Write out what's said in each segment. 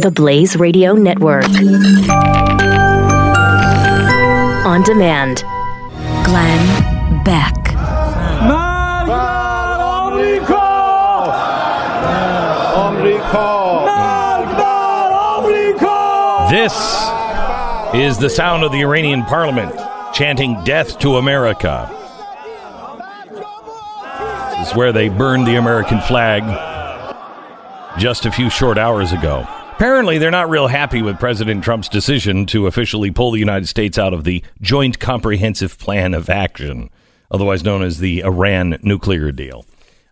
The Blaze Radio Network. On demand. Glenn Beck. This is the sound of the Iranian parliament chanting death to America. This is where they burned the American flag just a few short hours ago. Apparently, they're not real happy with President Trump's decision to officially pull the United States out of the Joint Comprehensive Plan of Action, otherwise known as the Iran nuclear deal.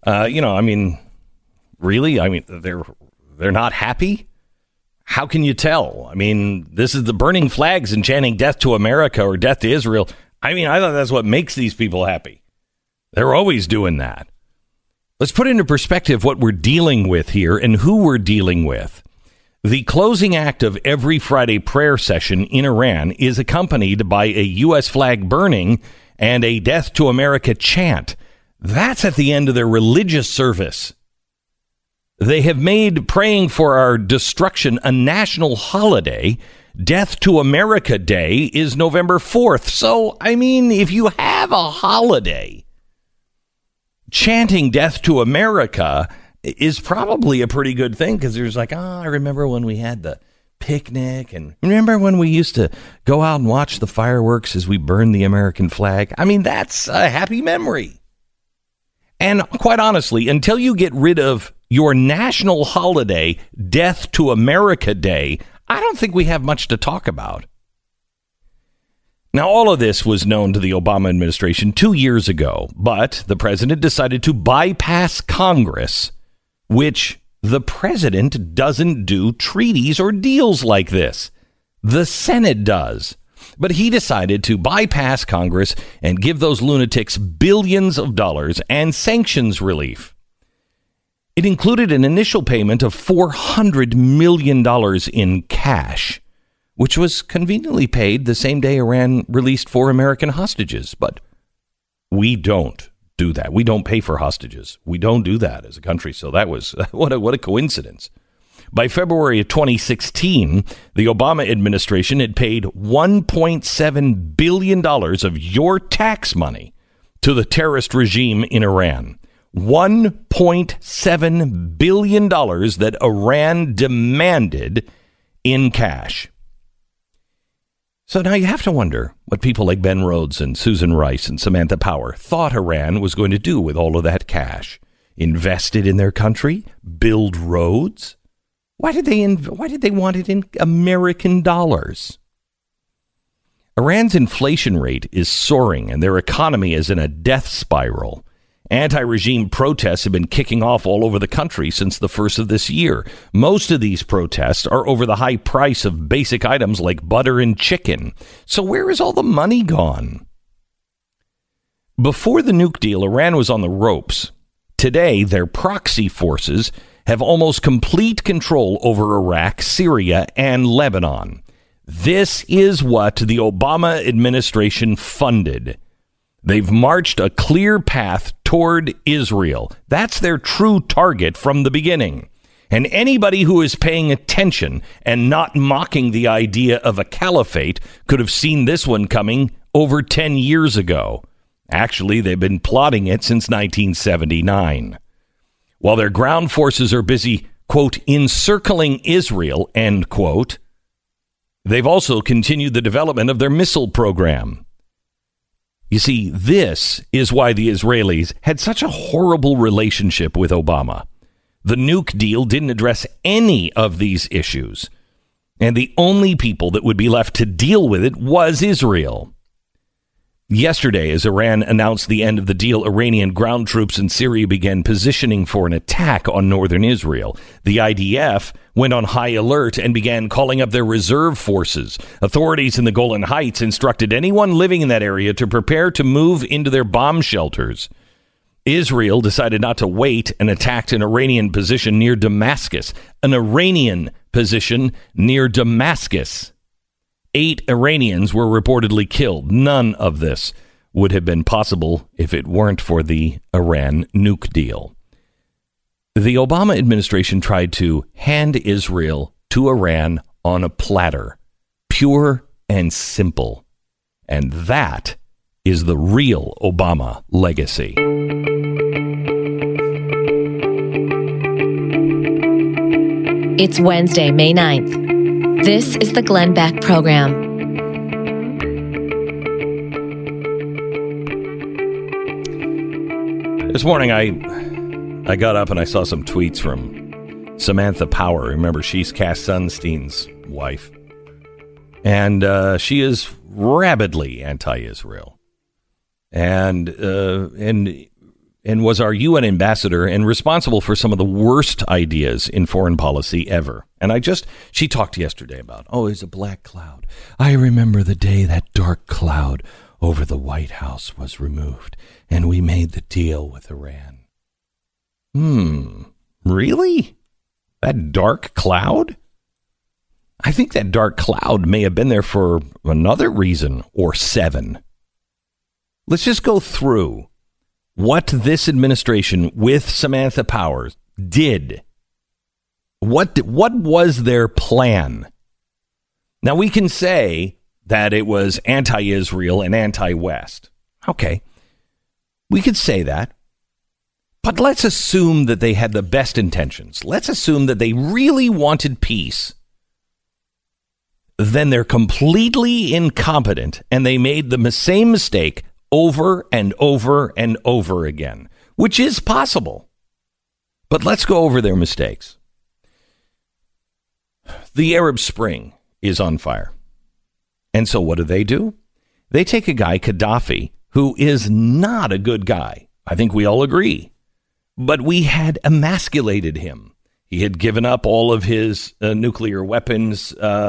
Really? They're not happy? How can you tell? This is the burning flags and chanting death to America or death to Israel. I thought that's what makes these people happy. They're always doing that. Let's put into perspective what we're dealing with here and who we're dealing with. The closing act of every Friday prayer session in Iran is accompanied by a U.S. flag burning and a death to America chant. That's at the end of their religious service. They have made praying for our destruction a national holiday. Death to America Day is November 4th. So, if you have a holiday, chanting death to America is probably a pretty good thing, because there's I remember when we had the picnic, and remember when we used to go out and watch the fireworks as we burned the American flag. That's a happy memory. And quite honestly, until you get rid of your national holiday, Death to America Day, I don't think we have much to talk about. Now, all of this was known to the Obama administration 2 years ago, but the president decided to bypass Congress, which the president doesn't do treaties or deals like this. The Senate does. But he decided to bypass Congress and give those lunatics billions of dollars and sanctions relief. It included an initial payment of $400 million in cash, which was conveniently paid the same day Iran released 4 American hostages. But we don't do that. We don't pay for hostages. We don't do that as a country. So that was what a coincidence. By February of 2016, the Obama administration had paid $1.7 billion of your tax money to the terrorist regime in Iran. $1.7 billion that Iran demanded in cash. So now you have to wonder what people like Ben Rhodes and Susan Rice and Samantha Power thought Iran was going to do with all of that cash. Invest it in their country? Build roads? Why did they want it in American dollars? Iran's inflation rate is soaring and their economy is in a death spiral. Anti-regime protests have been kicking off all over the country since the first of this year. Most of these protests are over the high price of basic items like butter and chicken. So where is all the money gone? Before the nuke deal, Iran was on the ropes. Today, their proxy forces have almost complete control over Iraq, Syria, and Lebanon. This is what the Obama administration funded. They've marched a clear path toward Israel. That's their true target from the beginning. And anybody who is paying attention and not mocking the idea of a caliphate could have seen this one coming over 10 years ago. Actually, they've been plotting it since 1979. While their ground forces are busy, quote, encircling Israel, end quote, they've also continued the development of their missile program. You see, this is why the Israelis had such a horrible relationship with Obama. The nuke deal didn't address any of these issues, and the only people that would be left to deal with it was Israel. Yesterday, as Iran announced the end of the deal, Iranian ground troops in Syria began positioning for an attack on northern Israel. The IDF went on high alert and began calling up their reserve forces. Authorities in the Golan Heights instructed anyone living in that area to prepare to move into their bomb shelters. Israel decided not to wait and attacked an Iranian position near Damascus. An Iranian position near Damascus. 8 Iranians were reportedly killed. None of this would have been possible if it weren't for the Iran nuke deal. The Obama administration tried to hand Israel to Iran on a platter, pure and simple. And that is the real Obama legacy. It's Wednesday, May 9th. This is the Glenn Beck Program. This morning, I got up and I saw some tweets from Samantha Power. Remember, she's Cass Sunstein's wife. And she is rabidly anti-Israel. And was our UN ambassador and responsible for some of the worst ideas in foreign policy ever. And she talked yesterday about, it's a black cloud. I remember the day that dark cloud over the White House was removed and we made the deal with Iran. Really? That dark cloud? I think that dark cloud may have been there for another reason or 7. Let's just go through what this administration with Samantha Power did. What was their plan? Now, we can say that it was anti-Israel and anti-West. Okay, we could say that. But let's assume that they had the best intentions. Let's assume that they really wanted peace. Then they're completely incompetent and they made the same mistake over and over and over again, which is possible. But let's go over their mistakes. The Arab Spring is on fire. And so what do? They take a guy, Gaddafi, who is not a good guy. I think we all agree. But we had emasculated him. He had given up all of his nuclear weapons,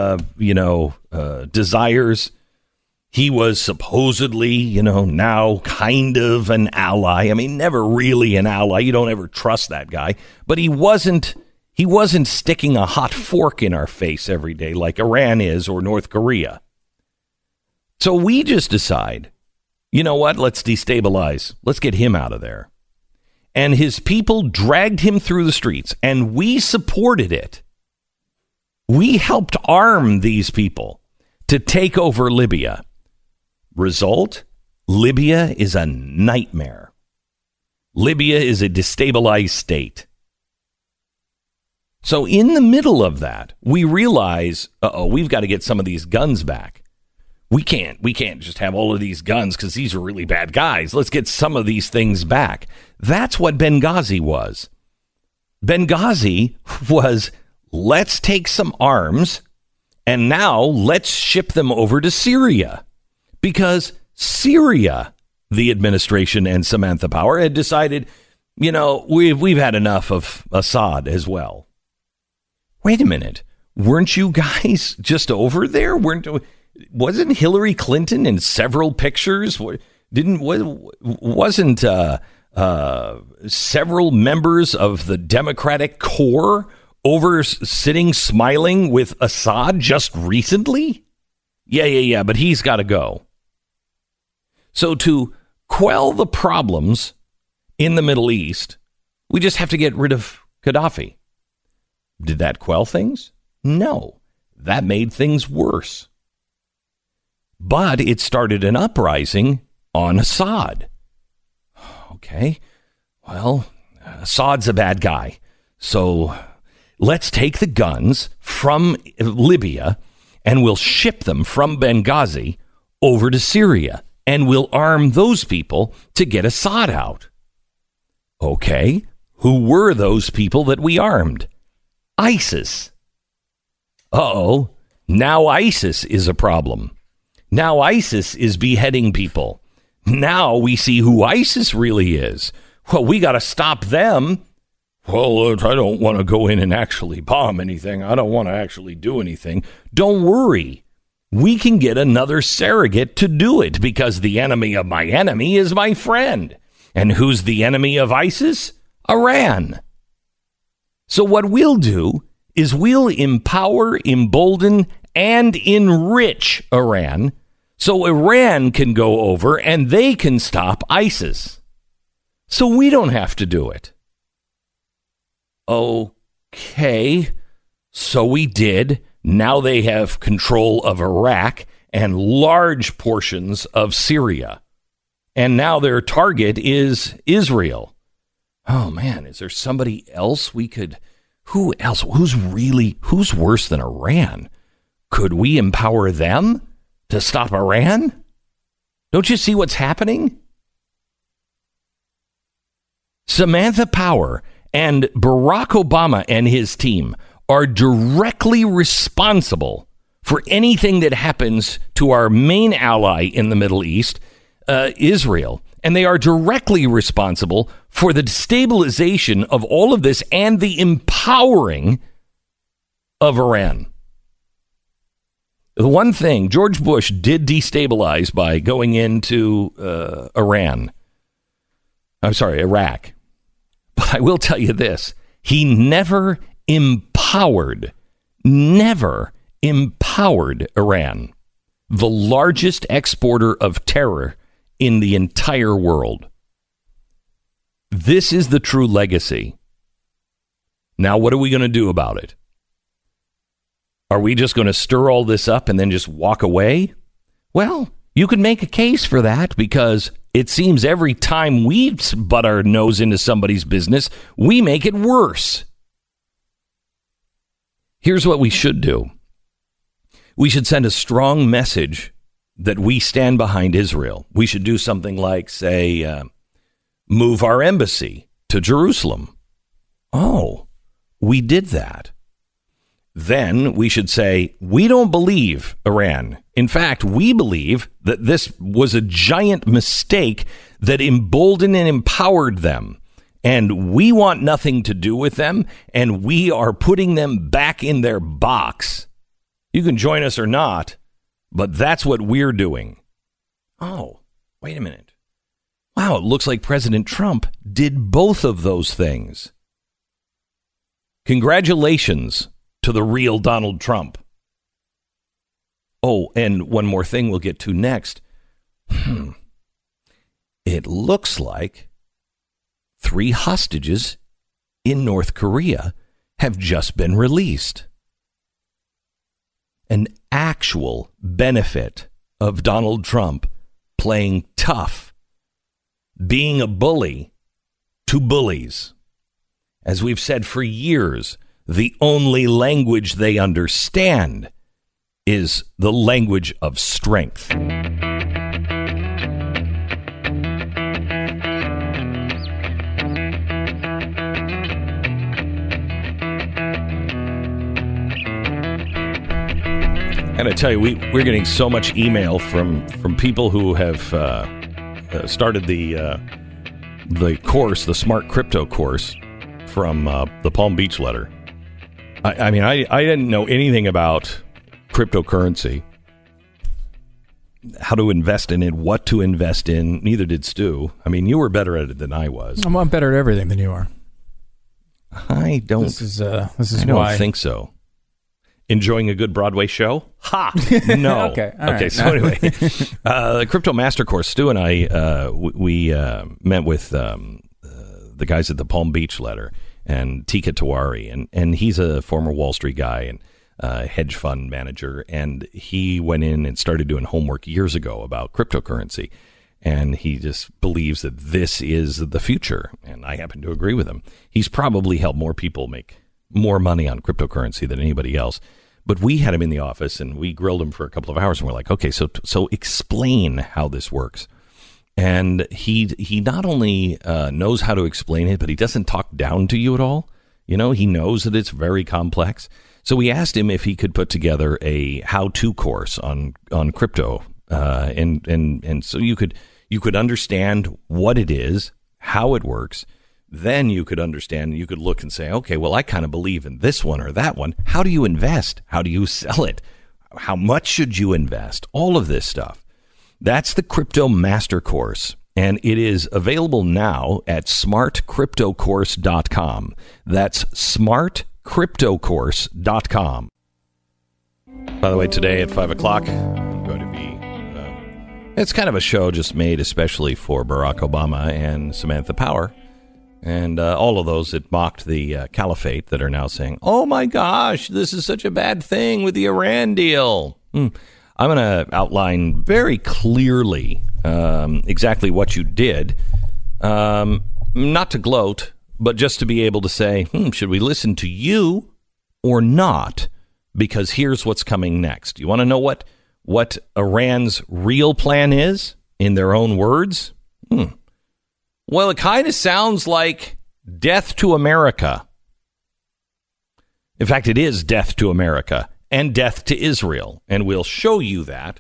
desires. He was supposedly, now kind of an ally. I mean, never really an ally. You don't ever trust that guy. But he wasn't sticking a hot fork in our face every day like Iran is or North Korea. So we just decide, you know what? Let's destabilize. Let's get him out of there. And his people dragged him through the streets, and we supported it. We helped arm these people to take over Libya. Result, Libya is a nightmare. Libya is a destabilized state. So in the middle of that, we realize, we've got to get some of these guns back. We can't just have all of these guns because these are really bad guys. Let's get some of these things back. That's what Benghazi was. Benghazi was, let's take some arms and now let's ship them over to Syria. Because Syria, the administration and Samantha Power had decided, we've had enough of Assad as well. Wait a minute. Weren't you guys just over there? Wasn't Hillary Clinton in several pictures? Wasn't several members of the Democratic core over sitting smiling with Assad just recently? Yeah, but he's got to go. So to quell the problems in the Middle East, we just have to get rid of Gaddafi. Did that quell things? No, that made things worse. But it started an uprising on Assad. Okay, well, Assad's a bad guy. So let's take the guns from Libya and we'll ship them from Benghazi over to Syria. And we'll arm those people to get Assad out. Okay, who were those people that we armed? ISIS. Now ISIS is a problem. Now ISIS is beheading people. Now we see who ISIS really is. Well, we got to stop them. Well, I don't want to go in and actually bomb anything. I don't want to actually do anything. Don't worry. We can get another surrogate to do it because the enemy of my enemy is my friend. And who's the enemy of ISIS? Iran. So what we'll do is we'll empower, embolden, and enrich Iran so Iran can go over and they can stop ISIS. So we don't have to do it. Okay. So we did. Now they have control of Iraq and large portions of Syria. And now their target is Israel. Oh, man, is there somebody else we could... Who else? Who's worse than Iran? Could we empower them to stop Iran? Don't you see what's happening? Samantha Power and Barack Obama and his team are directly responsible for anything that happens to our main ally in the Middle East, Israel. And they are directly responsible for the destabilization of all of this and the empowering of Iran. The one thing George Bush did destabilize by going into Iraq. But I will tell you this. He never empowered Iran, the largest exporter of terror in the entire world. This is the true legacy. Now, what are we going to do about it? Are we just going to stir all this up and then just walk away? Well, you could make a case for that, because it seems every time we butt our nose into somebody's business, we make it worse. Here's what we should do. We should send a strong message that we stand behind Israel. We should do something like, say, move our embassy to Jerusalem. Oh, we did that. Then we should say, we don't believe Iran. In fact, we believe that this was a giant mistake that emboldened and empowered them. And we want nothing to do with them, and we are putting them back in their box. You can join us or not, but that's what we're doing. Oh, wait a minute. Wow, it looks like President Trump did both of those things. Congratulations to the real Donald Trump. Oh, and one more thing we'll get to next. It looks like 3 hostages in North Korea have just been released. An actual benefit of Donald Trump playing tough, being a bully to bullies. As we've said for years, the only language they understand is the language of strength. And I tell you, we're getting so much email from people who have started the course, the Smart Crypto course from the Palm Beach letter. I mean, I didn't know anything about cryptocurrency, how to invest in it, what to invest in. Neither did Stu. I mean, you were better at it than I was. I'm better at everything than you are. I don't. This is I why. don't think so. Enjoying a good Broadway show? Ha! No. Okay. Okay. So anyway, the Crypto Master Course. Stu and I we met with the guys at the Palm Beach letter and Tika Tawari, and he's a former Wall Street guy and hedge fund manager, and he went in and started doing homework years ago about cryptocurrency, and he just believes that this is the future, and I happen to agree with him. He's probably helped more people make more money on cryptocurrency than anybody else. But we had him in the office and we grilled him for a couple of hours, and we're like, okay, so explain how this works. And he not only knows how to explain it, but he doesn't talk down to you at all. You know, he knows that it's very complex. So we asked him if he could put together a how-to course on crypto, and so you could understand what it is, how it works. Then you could understand, you could look and say, okay, well, I kind of believe in this one or that one. How do you invest? How do you sell it? How much should you invest? All of this stuff. That's the Crypto Master Course, and it is available now at smartcryptocourse.com. That's smartcryptocourse.com. By the way, today at 5 o'clock, I'm going to be... it's kind of a show just made especially for Barack Obama and Samantha Power. and all of those that mocked the caliphate that are now saying, oh my gosh, this is such a bad thing with the Iran deal. I'm going to outline very clearly exactly what you did, not to gloat, but just to be able to say, should we listen to you or not? Because here's what's coming next. You want to know what Iran's real plan is in their own words? Well, it kind of sounds like death to America. In fact, it is death to America and death to Israel. And we'll show you that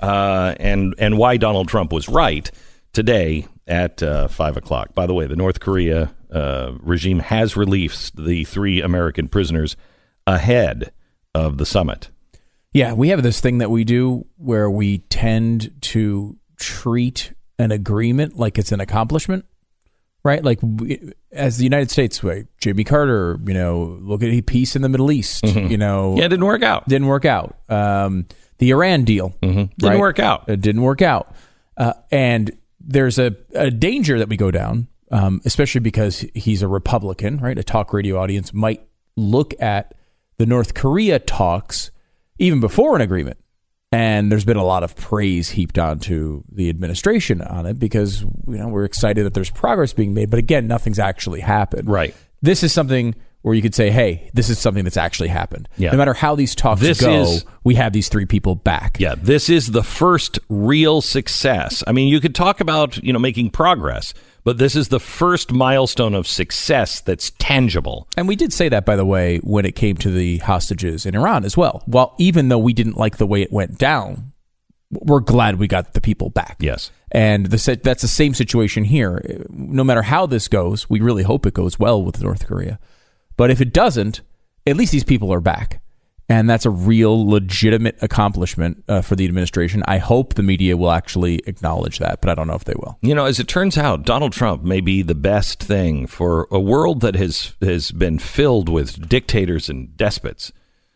and why Donald Trump was right today at 5 o'clock. By the way, the North Korea regime has released the 3 American prisoners ahead of the summit. Yeah, we have this thing that we do where we tend to treat an agreement like it's an accomplishment, right? Like as the United States, right? Jimmy Carter, look at peace in the Middle East, Yeah, it didn't work out. Didn't work out. The Iran deal. Didn't work out. It didn't work out. And there's a danger that we go down, especially because he's a Republican, right? A talk radio audience might look at the North Korea talks even before an agreement. And there's been a lot of praise heaped onto the administration on it because we're excited that there's progress being made. But again, nothing's actually happened. Right. This is something where you could say, hey, this is something that's actually happened. Yeah. No matter how these talks we have these 3 people back. Yeah, this is the first real success. I mean, you could talk about, making progress, but this is the first milestone of success that's tangible. And we did say that, by the way, when it came to the hostages in Iran as well. Well, even though we didn't like the way it went down, we're glad we got the people back. Yes. And that's the same situation here. No matter how this goes, we really hope it goes well with North Korea. But if it doesn't, at least these people are back. And that's a real legitimate accomplishment for the administration. I hope the media will actually acknowledge that, but I don't know if they will. As it turns out, Donald Trump may be the best thing for a world that has been filled with dictators and despots.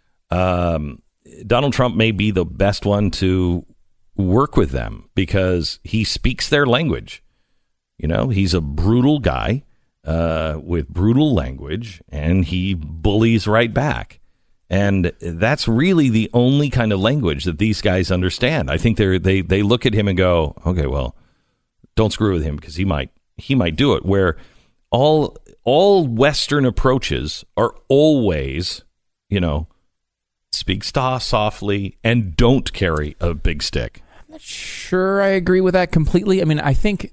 Donald Trump may be the best one to work with them because he speaks their language. He's a brutal guy with brutal language, and he bullies right back. And that's really the only kind of language that these guys understand. I think they look at him and go, okay, well, don't screw with him because he might do it. Where all Western approaches are always, speak softly and don't carry a big stick. I'm not sure I agree with that completely. I mean, I think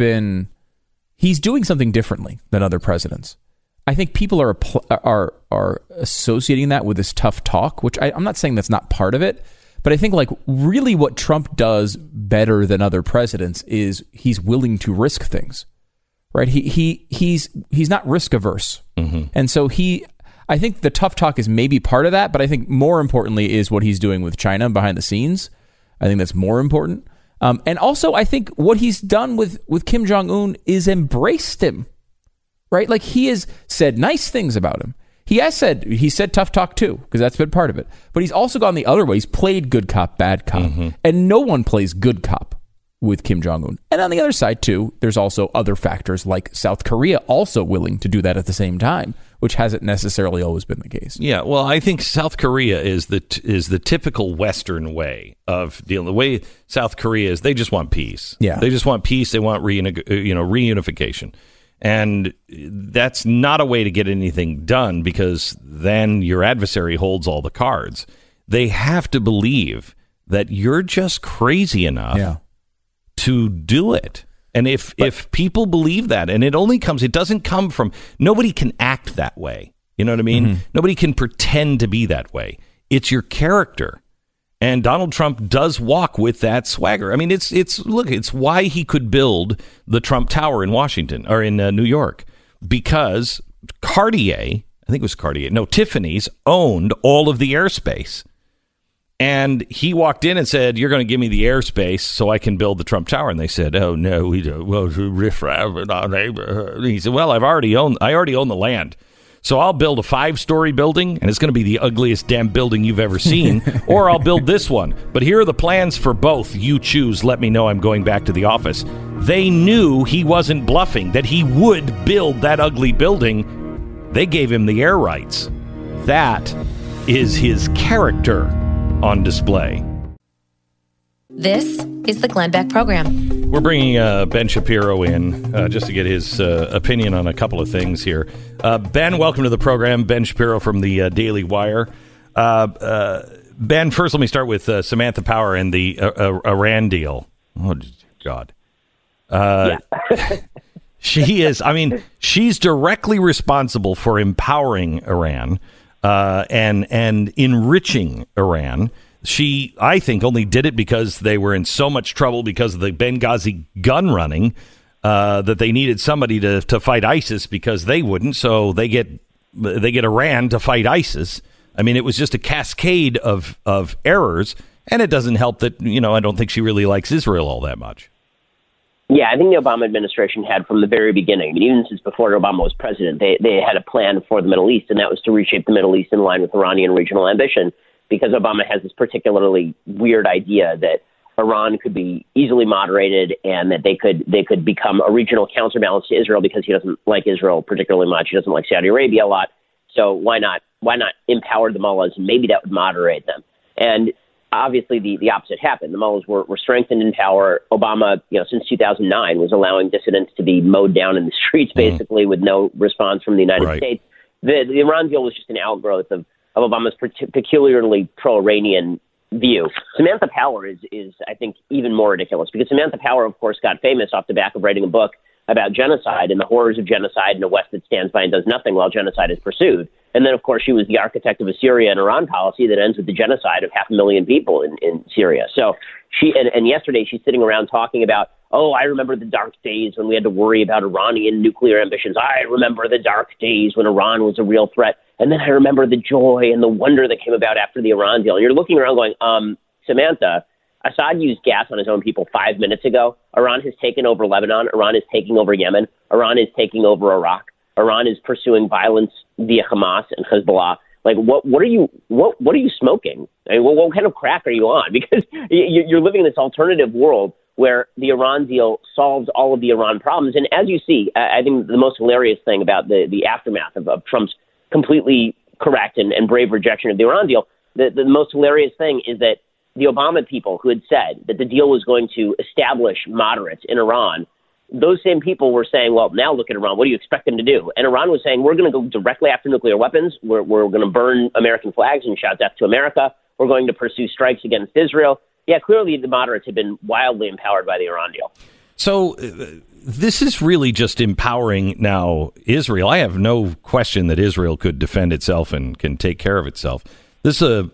he's doing something differently than other presidents. I think people are associating that with this tough talk, which I'm not saying that's not part of it, but I think really what Trump does better than other presidents is he's willing to risk things, right? He's not risk averse, and so I think the tough talk is maybe part of that, but I think more importantly is what he's doing with China behind the scenes. I think that's more important, and also I think what he's done with Kim Jong-un is embraced him. Right? Like he has said nice things about him. He said tough talk too, because that's been part of it. But he's also gone the other way. He's played good cop, bad cop. And no one plays good cop with Kim Jong-un. And on the other side too, there's also other factors like South Korea also willing to do that at the same time, which hasn't necessarily always been the case. Yeah, well, I think South Korea is the typical Western way of dealing. The way South Korea is, they just want peace. Yeah. They just want peace. They want reunification. And that's not a way to get anything done because then your adversary holds all the cards. They have to believe that you're just crazy enough to do it. And if people believe that, and it doesn't come from, nobody can act that way. You know what I mean? Nobody can pretend to be that way. It's your character. And Donald Trump does walk with that swagger. I mean, it's why he could build the Trump Tower in Washington or in New York, because Tiffany's owned all of the airspace. And he walked in and said, "You're going to give me the airspace so I can build the Trump Tower." And they said, "Oh no, we don't. Well, riffraff in our neighborhood." And he said, "Well, I already own the land. So I'll build a 5-story building, and it's going to be the ugliest damn building you've ever seen, or I'll build this one. But here are the plans for both. You choose. Let me know. I'm going back to the office." They knew he wasn't bluffing, that he would build that ugly building. They gave him the air rights. That is his character on display. This is the Glenn Beck Program. We're bringing Ben Shapiro in just to get his opinion on a couple of things here. Ben, welcome to the program. Ben Shapiro from the Daily Wire. Ben, first let me start with Samantha Power and the Iran deal. Oh, God. She is, I mean, she's directly responsible for empowering Iran and enriching Iran. She, I think, only did it because they were in so much trouble because of the Benghazi gun running that they needed somebody to fight ISIS because they wouldn't. So they get Iran to fight ISIS. I mean, it was just a cascade of errors, and it doesn't help that, I don't think she really likes Israel all that much. Yeah, I think the Obama administration had from the very beginning, even since before Obama was president, they had a plan for the Middle East, and that was to reshape the Middle East in line with Iranian regional ambition, because Obama has this particularly weird idea that Iran could be easily moderated and that they could become a regional counterbalance to Israel because he doesn't like Israel particularly much. He doesn't like Saudi Arabia a lot. So why not empower the mullahs, and maybe that would moderate them? And obviously, the opposite happened. The mullahs were strengthened in power. Obama, since 2009, was allowing dissidents to be mowed down in the streets, basically, with no response from the United States. The Iran deal was just an outgrowth of Obama's peculiarly pro-Iranian view. Samantha Power is, I think, even more ridiculous, because Samantha Power, of course, got famous off the back of writing a book about genocide and the horrors of genocide in a West that stands by and does nothing while genocide is pursued. And then, of course, she was the architect of a Syria and Iran policy that ends with the genocide of 500,000 people in Syria. So and yesterday she's sitting around talking about, I remember the dark days when we had to worry about Iranian nuclear ambitions. I remember the dark days when Iran was a real threat. And then I remember the joy and the wonder that came about after the Iran deal. And you're looking around going, Samantha, Assad used gas on his own people 5 minutes ago. Iran has taken over Lebanon. Iran is taking over Yemen. Iran is taking over Iraq. Iran is pursuing violence via Hamas and Hezbollah. Like, what are you smoking? I mean, what kind of crack are you on? Because you're living in this alternative world where the Iran deal solves all of the Iran problems. And as you see, I think the most hilarious thing about the aftermath of Trump's completely correct and brave rejection of the Iran deal, the most hilarious thing is that the Obama people who had said that the deal was going to establish moderates in Iran, those same people were saying, well, now look at Iran. What do you expect them to do? And Iran was saying, we're going to go directly after nuclear weapons. We're going to burn American flags and shout death to America. We're going to pursue strikes against Israel. Yeah, clearly the moderates have been wildly empowered by the Iran deal. So this is really just empowering now Israel. I have no question that Israel could defend itself and can take care of itself. This is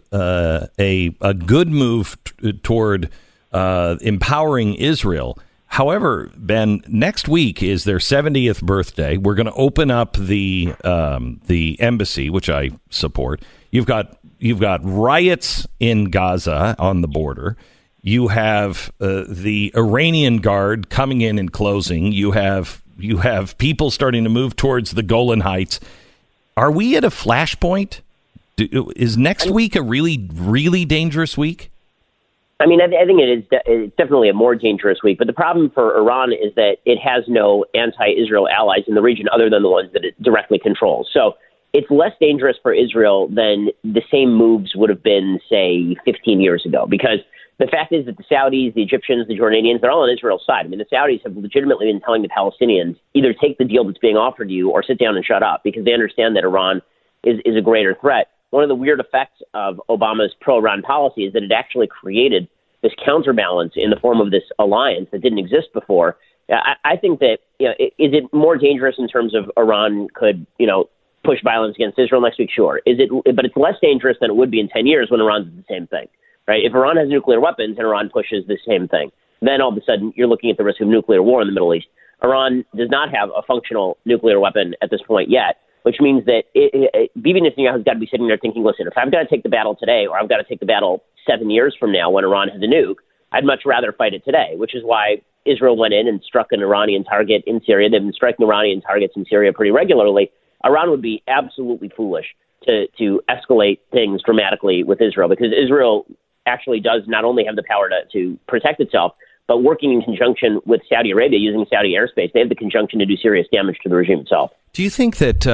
a good move toward empowering Israel. However, Ben, next week is their 70th birthday. We're going to open up the embassy, which I support. You've got riots in Gaza on the border. You have the Iranian Guard coming in and closing. You have people starting to move towards the Golan Heights. Are we at a flashpoint? Is next week a really, really dangerous week? I mean, I think it's definitely a more dangerous week. But the problem for Iran is that it has no anti-Israel allies in the region other than the ones that it directly controls. So it's less dangerous for Israel than the same moves would have been, say, 15 years ago. Because the fact is that the Saudis, the Egyptians, the Jordanians, they're all on Israel's side. I mean, the Saudis have legitimately been telling the Palestinians, either take the deal that's being offered you or sit down and shut up, because they understand that Iran is a greater threat. One of the weird effects of Obama's pro-Iran policy is that it actually created this counterbalance in the form of this alliance that didn't exist before. I think that, is it more dangerous in terms of Iran could, push violence against Israel next week? Sure. But it's less dangerous than it would be in 10 years when Iran does the same thing, right? If Iran has nuclear weapons and Iran pushes the same thing, then all of a sudden you're looking at the risk of nuclear war in the Middle East. Iran does not have a functional nuclear weapon at this point yet, which means that Bibi Netanyahu has got to be sitting there thinking, listen, if I've got to take the battle today or I've got to take the battle 7 years from now when Iran has a nuke, I'd much rather fight it today, which is why Israel went in and struck an Iranian target in Syria. They've been striking Iranian targets in Syria pretty regularly. Iran would be absolutely foolish to escalate things dramatically with Israel, because Israel actually does not only have the power to protect itself, but working in conjunction with Saudi Arabia, using Saudi airspace, they have the conjunction to do serious damage to the regime itself. Do you think that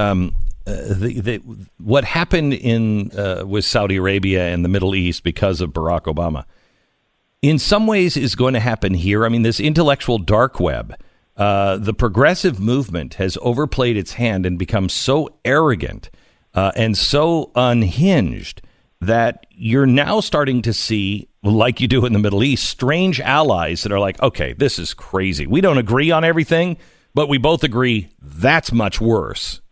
what happened with Saudi Arabia and the Middle East because of Barack Obama, in some ways is going to happen here? I mean, this intellectual dark web, the progressive movement has overplayed its hand and become so arrogant and so unhinged that you're now starting to see, like you do in the Middle East, strange allies that are like, okay, this is crazy. We don't agree on everything, but we both agree that's much worse.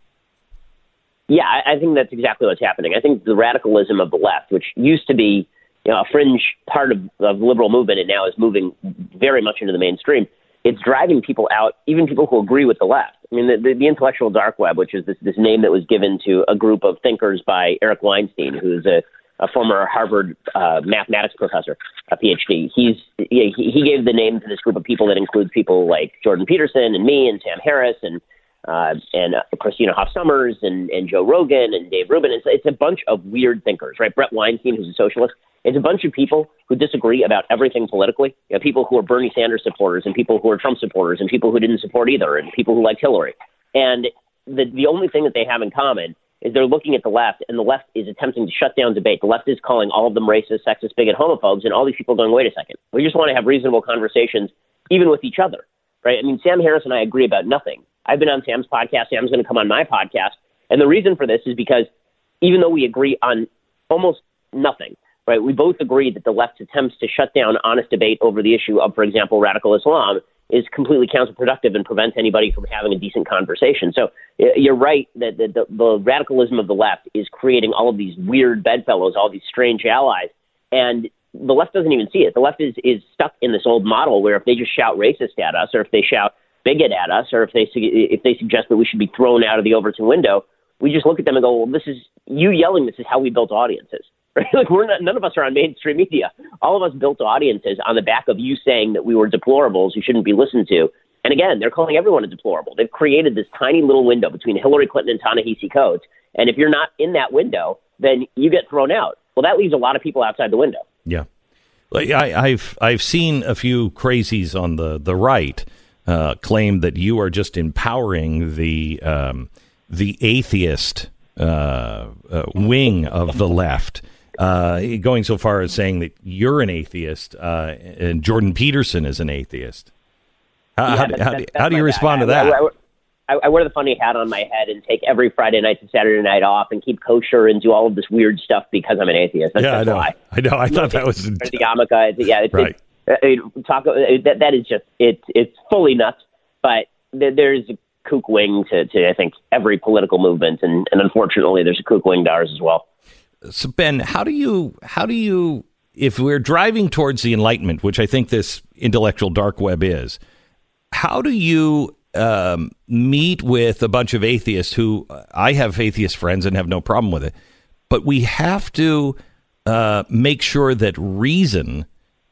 Yeah, I think that's exactly what's happening. I think the radicalism of the left, which used to be a fringe part of the liberal movement and now is moving very much into the mainstream, it's driving people out, even people who agree with the left. I mean, the intellectual dark web, which is this name that was given to a group of thinkers by Eric Weinstein, who's a former Harvard mathematics professor, a PhD. He gave the name to this group of people that includes people like Jordan Peterson and me and Sam Harris and Christina Hoff Sommers and Joe Rogan and Dave Rubin. It's a bunch of weird thinkers, right? Brett Weinstein, who's a socialist. It's a bunch of people who disagree about everything politically. People who are Bernie Sanders supporters and people who are Trump supporters and people who didn't support either and people who liked Hillary. And the only thing that they have in common is they're looking at the left, and the left is attempting to shut down debate. The left is calling all of them racist, sexist, bigot, homophobes, and all these people are going, wait a second. We just want to have reasonable conversations, even with each other, right? I mean, Sam Harris and I agree about nothing. I've been on Sam's podcast. Sam's going to come on my podcast. And the reason for this is because even though we agree on almost nothing, right, we both agree that the left's attempts to shut down honest debate over the issue of, for example, radical Islam is completely counterproductive and prevents anybody from having a decent conversation. So you're right that the radicalism of the left is creating all of these weird bedfellows, all these strange allies, and the left doesn't even see it. The left is stuck in this old model where if they just shout racist at us, or if they shout bigot at us, or if they suggest that we should be thrown out of the Overton window, we just look at them and go, well, this is you yelling. This is how we built audiences. Right? Like none of us are on mainstream media. All of us built audiences on the back of you saying that we were deplorables who shouldn't be listened to. And again, they're calling everyone a deplorable. They've created this tiny little window between Hillary Clinton and Ta-Nehisi Coates. And if you're not in that window, then you get thrown out. Well, that leaves a lot of people outside the window. Yeah. I've seen a few crazies on the right claim that you are just empowering the atheist wing of the left. Going so far as saying that you're an atheist and Jordan Peterson is an atheist. How do you respond to that? I wear the funny hat on my head and take every Friday night to Saturday night off and keep kosher and do all of this weird stuff because I'm an atheist. That's why. I know. I thought that was the yarmulke. Yeah, right. That is just it's fully nuts. But there's a kook wing to I think every political movement, and unfortunately, there's a kook wing to ours as well. So Ben, how do you, if we're driving towards the Enlightenment, which I think this intellectual dark web is, how do you meet with a bunch of atheists who I have atheist friends and have no problem with it, but we have to make sure that reason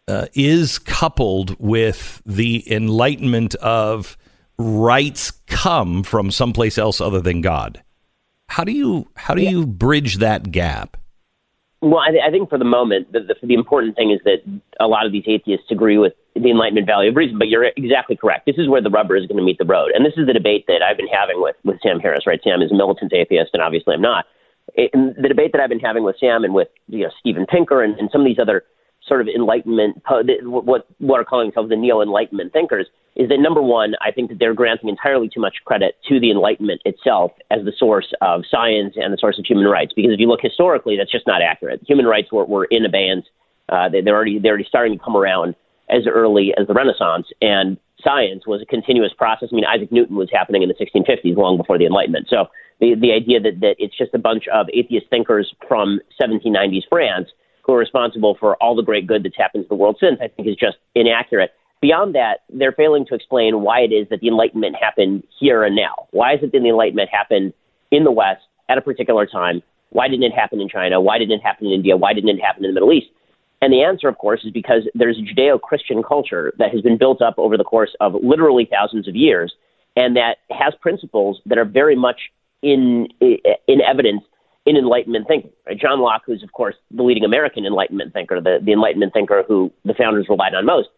is coupled with the enlightenment of rights come from someplace else other than God? How do you bridge that gap? Well, I think for the moment, the important thing is that a lot of these atheists agree with the Enlightenment value of reason. But you're exactly correct. This is where the rubber is going to meet the road. And this is the debate that I've been having with Sam Harris, right? Sam is a militant atheist, and obviously I'm not. The debate that I've been having with Sam and with Steven Pinker and some of these other sort of Enlightenment, what are calling themselves the neo-Enlightenment thinkers, is that, number one, I think that they're granting entirely too much credit to the Enlightenment itself as the source of science and the source of human rights. Because if you look historically, that's just not accurate. Human rights were in abeyance. They're already starting to come around as early as the Renaissance, and science was a continuous process. I mean, Isaac Newton was happening in the 1650s, long before the Enlightenment. So the idea that it's just a bunch of atheist thinkers from 1790s France who are responsible for all the great good that's happened to the world since, I think is just inaccurate. Beyond that, they're failing to explain why it is that the Enlightenment happened here and now. Why is it that the Enlightenment happened in the West at a particular time? Why didn't it happen in China? Why didn't it happen in India? Why didn't it happen in the Middle East? And the answer, of course, is because there's a Judeo-Christian culture that has been built up over the course of literally thousands of years, and that has principles that are very much in evidence in Enlightenment thinking. Right? John Locke, who's, of course, the leading American Enlightenment thinker, the Enlightenment thinker who the founders relied on most,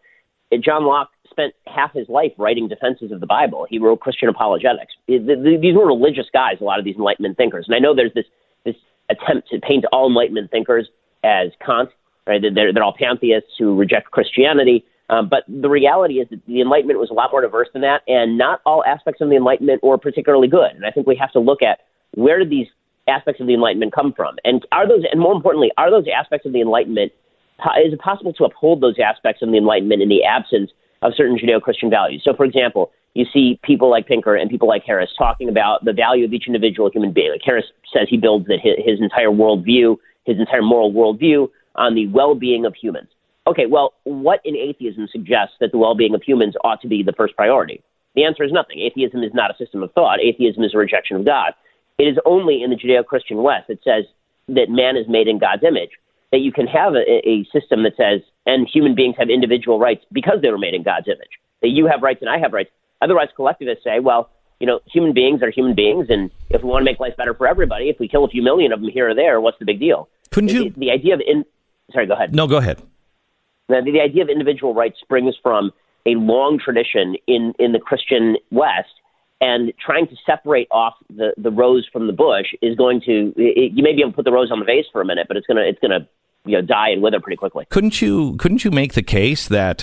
John Locke spent half his life writing defenses of the Bible. He wrote Christian apologetics. These were religious guys, a lot of these Enlightenment thinkers. And I know there's this attempt to paint all Enlightenment thinkers as Kant, right? They're all pantheists who reject Christianity. But the reality is that the Enlightenment was a lot more diverse than that, and not all aspects of the Enlightenment were particularly good. And I think we have to look at where did these aspects of the Enlightenment come from, and more importantly, are those aspects of the Enlightenment, is it possible to uphold those aspects of the Enlightenment in the absence of certain Judeo-Christian values? So, for example, you see people like Pinker and people like Harris talking about the value of each individual human being. Like Harris says he builds that his entire worldview, his entire moral worldview on the well-being of humans. Okay, well, what in atheism suggests that the well-being of humans ought to be the first priority? The answer is nothing. Atheism is not a system of thought. Atheism is a rejection of God. It is only in the Judeo-Christian West that says that man is made in God's image, that you can have a system that says, and human beings have individual rights because they were made in God's image, that you have rights and I have rights. Otherwise, collectivists say, well, human beings are human beings, and if we want to make life better for everybody, if we kill a few million of them here or there, what's the big deal? Couldn't you? The idea of sorry, go ahead. No, go ahead. The idea of individual rights springs from a long tradition in the Christian West, and trying to separate off the rose from the bush is going to. You may be able to put the rose on the vase for a minute, but it's gonna die and wither pretty quickly. Couldn't you make the case that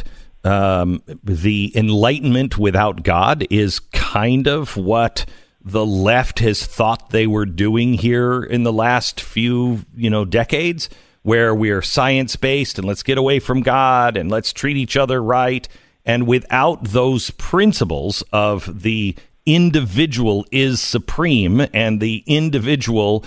the Enlightenment without God is kind of what the left has thought they were doing here in the last few decades? Where we're science-based and let's get away from God and let's treat each other right. And without those principles of the individual is supreme and the individual,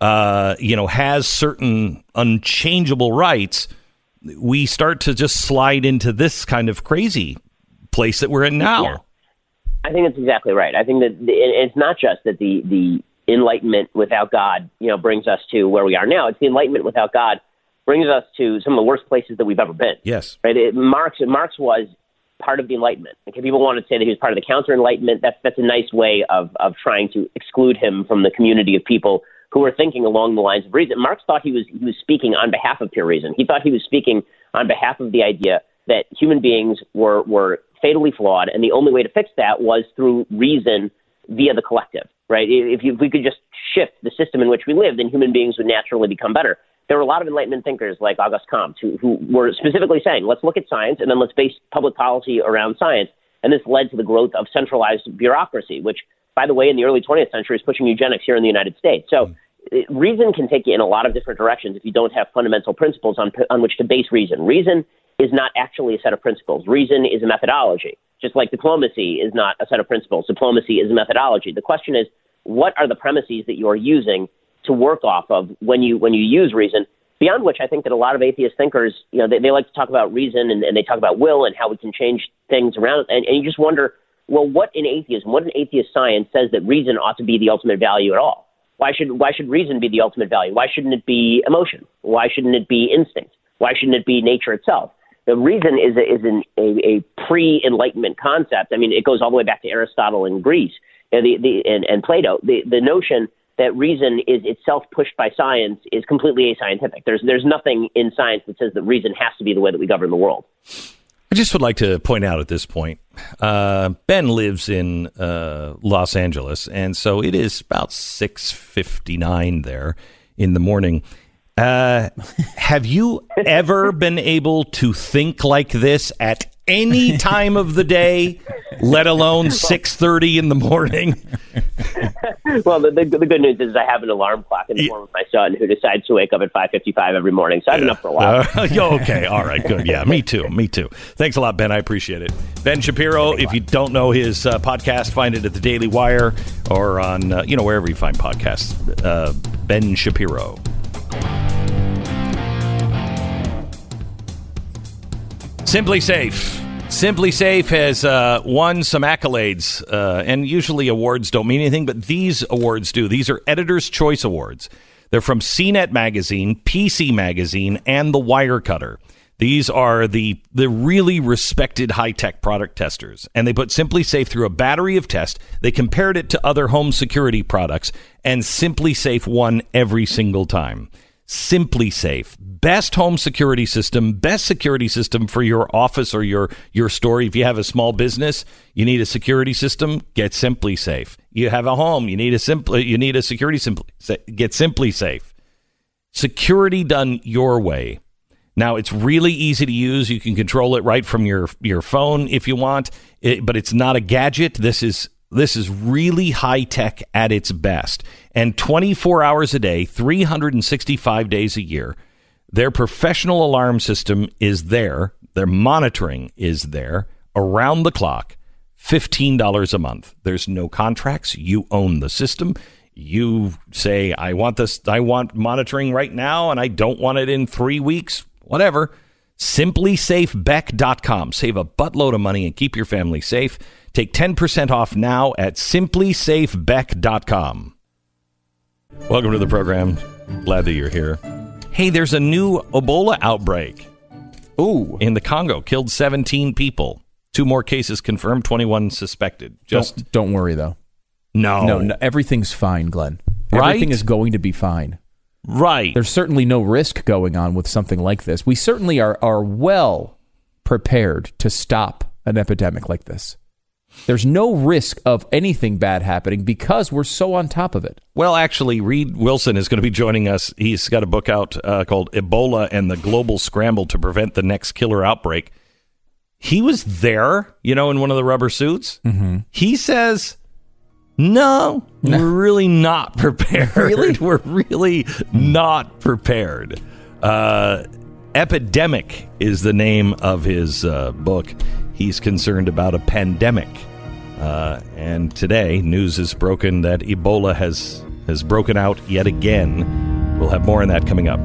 has certain unchangeable rights, we start to just slide into this kind of crazy place that we're in now. Yeah. I think that's exactly right. I think that it's not just that the Enlightenment without God, brings us to where we are now. It's the Enlightenment without God brings us to some of the worst places that we've ever been. Yes. Right. Marx was part of the Enlightenment. Okay, people want to say that he was part of the counter-Enlightenment. That's a nice way of trying to exclude him from the community of people who were thinking along the lines of reason. Marx thought he was speaking on behalf of pure reason. He thought he was speaking on behalf of the idea that human beings were fatally flawed, and the only way to fix that was through reason via the collective. Right. If we could just shift the system in which we live, then human beings would naturally become better. There were a lot of Enlightenment thinkers like Auguste Comte who were specifically saying, let's look at science and then let's base public policy around science. And this led to the growth of centralized bureaucracy, which, by the way, in the early 20th century is pushing eugenics here in the United States. So reason can take you in a lot of different directions if you don't have fundamental principles on which to base reason. Reason is not actually a set of principles. Reason is a methodology. Just like diplomacy is not a set of principles. Diplomacy is a methodology. The question is, what are the premises that you are using to work off of when you use reason, beyond which I think that a lot of atheist thinkers, they like to talk about reason and they talk about will and how we can change things around. And you just wonder, well, what in atheism, what in atheist science says that reason ought to be the ultimate value at all? Why should reason be the ultimate value? Why shouldn't it be emotion? Why shouldn't it be instinct? Why shouldn't it be nature itself? The reason is a pre-Enlightenment concept. I mean, it goes all the way back to Aristotle in Greece and Plato. The notion that reason is itself pushed by science is completely ascientific. There's nothing in science that says that reason has to be the way that we govern the world. I just would like to point out at this point, Ben lives in Los Angeles, and so it is about 6:59 there in the morning. Have you ever been able to think like this at any time of the day, let alone 6:30 in the morning? Well, the good news is I have an alarm clock in the form of my son, who decides to wake up at 5:55 every morning. So I've been up for a while. Okay. All right. Good. Yeah, me too. Thanks a lot, Ben. I appreciate it. Ben Shapiro, if you don't know his podcast, find it at the Daily Wire or on, wherever you find podcasts. Ben Shapiro. Simply Safe. Simply Safe has won some accolades, and usually awards don't mean anything, but these awards do. These are Editor's Choice Awards. They're from CNET Magazine, PC Magazine, and The Wirecutter. These are the really respected high-tech product testers, and they put Simply Safe through a battery of tests. They compared it to other home security products, and Simply Safe won every single time. Simply Safe, best home security system, best security system for your office or your store. If you have a small business, you need a security system, get Simply Safe. You have a home, you need a security system, get Simply Safe. Security done your way. Now, it's really easy to use. You can control it right from your phone if you want, but it's not a gadget. This is really high tech at its best. And 24 hours a day, 365 days a year, their professional alarm system is there. Their monitoring is there around the clock, $15 a month. There's no contracts. You own the system. You say, I want monitoring right now, and I don't want it in 3 weeks, whatever. SimplySafeBeck.com. Save a buttload of money and keep your family safe. Take 10% off now at SimplySafeBeck.com. Welcome to the program. Glad that you're here. Hey, there's a new Ebola outbreak. Ooh. In the Congo. Killed 17 people. 2 more cases confirmed, 21 suspected. Don't worry, though. No. Everything's fine, Glenn. Right? Everything is going to be fine. Right. There's certainly no risk going on with something like this. We certainly are well prepared to stop an epidemic like this. There's no risk of anything bad happening because we're so on top of it. Well, actually, Reed Wilson is going to be joining us. He's got a book out called Ebola and the Global Scramble to Prevent the Next Killer Outbreak. He was there, in one of the rubber suits. Mm-hmm. He says, no, we're really not prepared. Really? We're really not prepared. Epidemic is the name of his book. He's concerned about a pandemic. And today, news is broken that Ebola has broken out yet again. We'll have more on that coming up.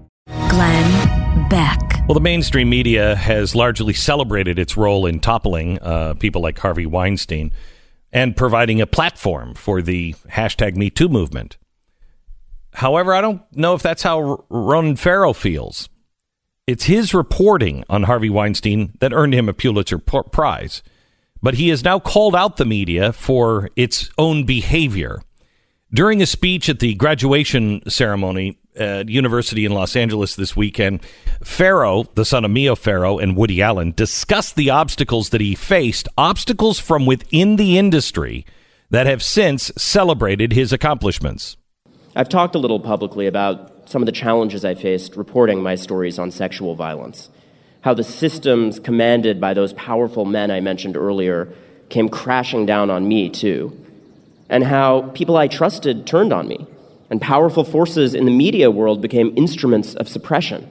Glenn Beck. Well, the mainstream media has largely celebrated its role in toppling people like Harvey Weinstein and providing a platform for the #MeToo movement. However, I don't know if that's how Ronan Farrow feels. It's his reporting on Harvey Weinstein that earned him a Pulitzer Prize. But he has now called out the media for its own behavior. During a speech at the graduation ceremony at University in Los Angeles this weekend, Farrow, the son of Mia Farrow and Woody Allen, discussed the obstacles that he faced, obstacles from within the industry that have since celebrated his accomplishments. I've talked a little publicly about some of the challenges I faced reporting my stories on sexual violence, how the systems commanded by those powerful men I mentioned earlier came crashing down on me, too, and how people I trusted turned on me, and powerful forces in the media world became instruments of suppression.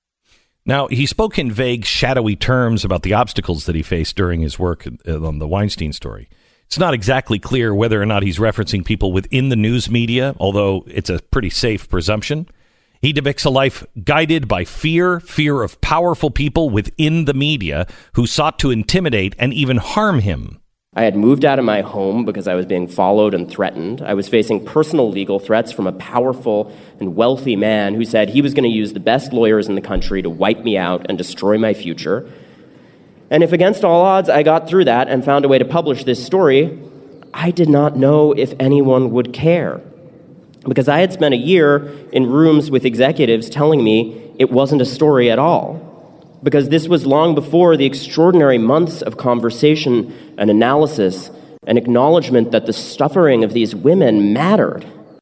Now, he spoke in vague, shadowy terms about the obstacles that he faced during his work on the Weinstein story. It's not exactly clear whether or not he's referencing people within the news media, although it's a pretty safe presumption. He depicts a life guided by fear of powerful people within the media who sought to intimidate and even harm him. I had moved out of my home because I was being followed and threatened. I was facing personal legal threats from a powerful and wealthy man who said he was going to use the best lawyers in the country to wipe me out and destroy my future. And if against all odds I got through that and found a way to publish this story, I did not know if anyone would care. Because I had spent a year in rooms with executives telling me it wasn't a story at all. Because this was long before the extraordinary months of conversation and analysis and acknowledgement that the suffering of these women mattered.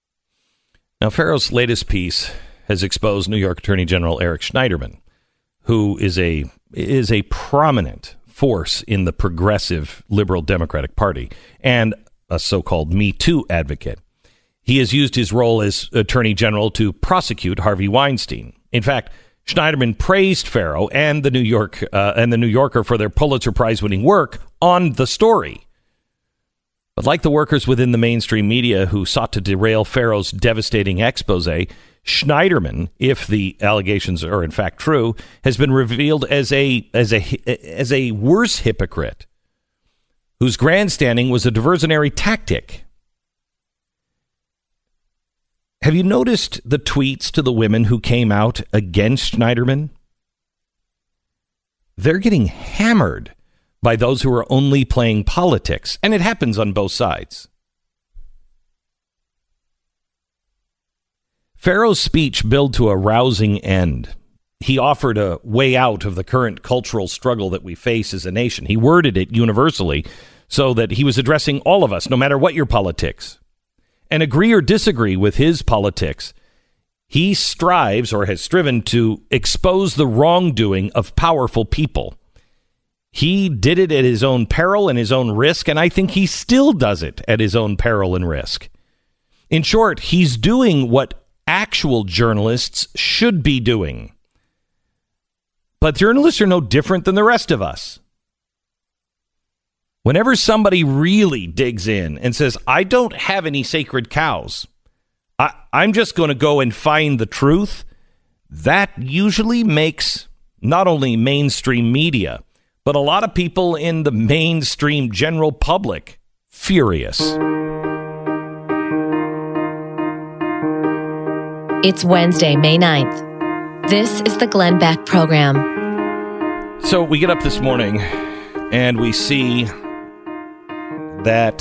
Now, Farrow's latest piece has exposed New York Attorney General Eric Schneiderman, who is a prominent force in the progressive liberal Democratic Party and a so-called Me Too advocate. He has used his role as Attorney General to prosecute Harvey Weinstein. In fact, Schneiderman praised Farrow and the New Yorker for their Pulitzer Prize-winning work on the story. But like the workers within the mainstream media who sought to derail Farrow's devastating expose, Schneiderman, if the allegations are in fact true, has been revealed as a worse hypocrite whose grandstanding was a diversionary tactic. Have you noticed the tweets to the women who came out against Schneiderman? They're getting hammered by those who are only playing politics, and it happens on both sides. Pharaoh's speech billed to a rousing end. He offered a way out of the current cultural struggle that we face as a nation. He worded it universally so that he was addressing all of us, no matter what your politics. And agree or disagree with his politics, he strives or has striven to expose the wrongdoing of powerful people. He did it at his own peril and his own risk, and I think he still does it at his own peril and risk. In short, he's doing what actual journalists should be doing. But journalists are no different than the rest of us. Whenever somebody really digs in and says, I don't have any sacred cows, I'm just going to go and find the truth, that usually makes not only mainstream media, but a lot of people in the mainstream general public furious. It's Wednesday, May 9th. This is the Glenn Beck Program. So we get up this morning and we see that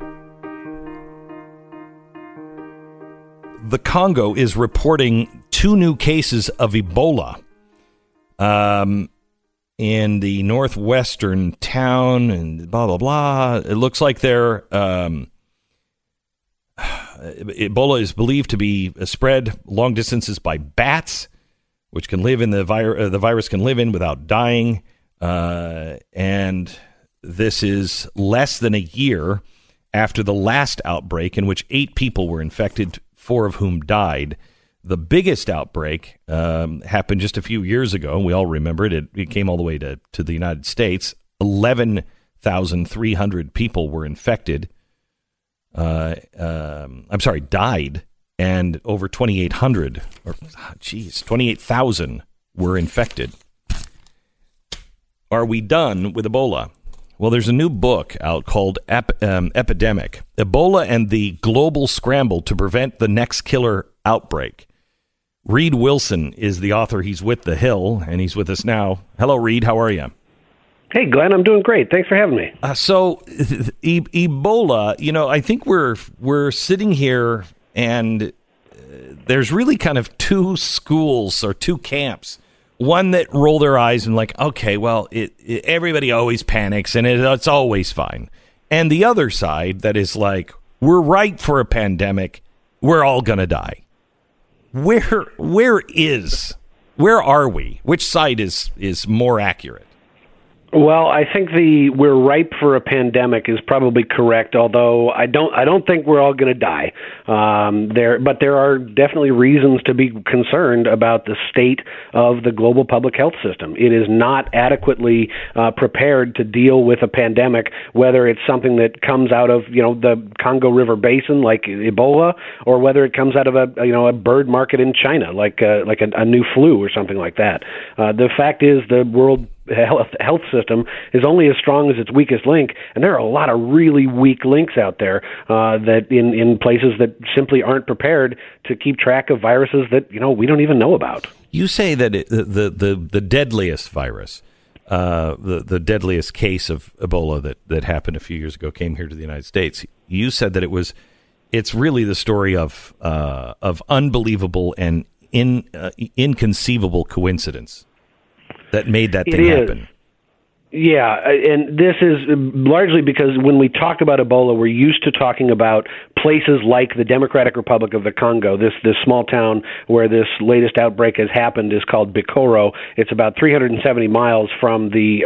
the Congo is reporting 2 new cases of Ebola in the northwestern town and blah, blah, blah. It looks like they're... Ebola is believed to be spread long distances by bats, which can live in the virus can live in without dying. And this is less than a year after the last outbreak in which 8 people were infected, 4 of whom died. The biggest outbreak happened just a few years ago. We all remember it. It came all the way to the United States. 11,300 people were infected. Died, and over 28,000 were infected. Are we done with Ebola? Well, there's a new book out called Epidemic, Ebola and the Global Scramble to Prevent the Next Killer Outbreak. Reed Wilson is the author. He's with The Hill, and he's with us now. Hello, Reed. How are you? Hey, Glenn, I'm doing great. Thanks for having me. Ebola, I think we're sitting here and there's really kind of 2 schools or 2 camps. One that roll their eyes and like, okay, well, everybody always panics and it's always fine. And the other side that is like, we're ripe for a pandemic. We're all going to die. Where are we? Which side is more accurate? Well, I think we're ripe for a pandemic is probably correct, although I don't think we're all going to die. But there are definitely reasons to be concerned about the state of the global public health system. It is not adequately prepared to deal with a pandemic, whether it's something that comes out of the Congo River Basin like Ebola, or whether it comes out of a bird market in China like a new flu or something like that. The fact is the world health system is only as strong as its weakest link, and there are a lot of really weak links out there that in places that simply aren't prepared to keep track of viruses that we don't even know about. You say that the deadliest virus, the deadliest case of Ebola that happened a few years ago came here to the United States. You said that it's really the story of unbelievable and inconceivable coincidence that made that thing happen. Yeah, and this is largely because when we talk about Ebola, we're used to talking about places like the Democratic Republic of the Congo. This small town where this latest outbreak has happened is called Bikoro. It's about 370 miles from the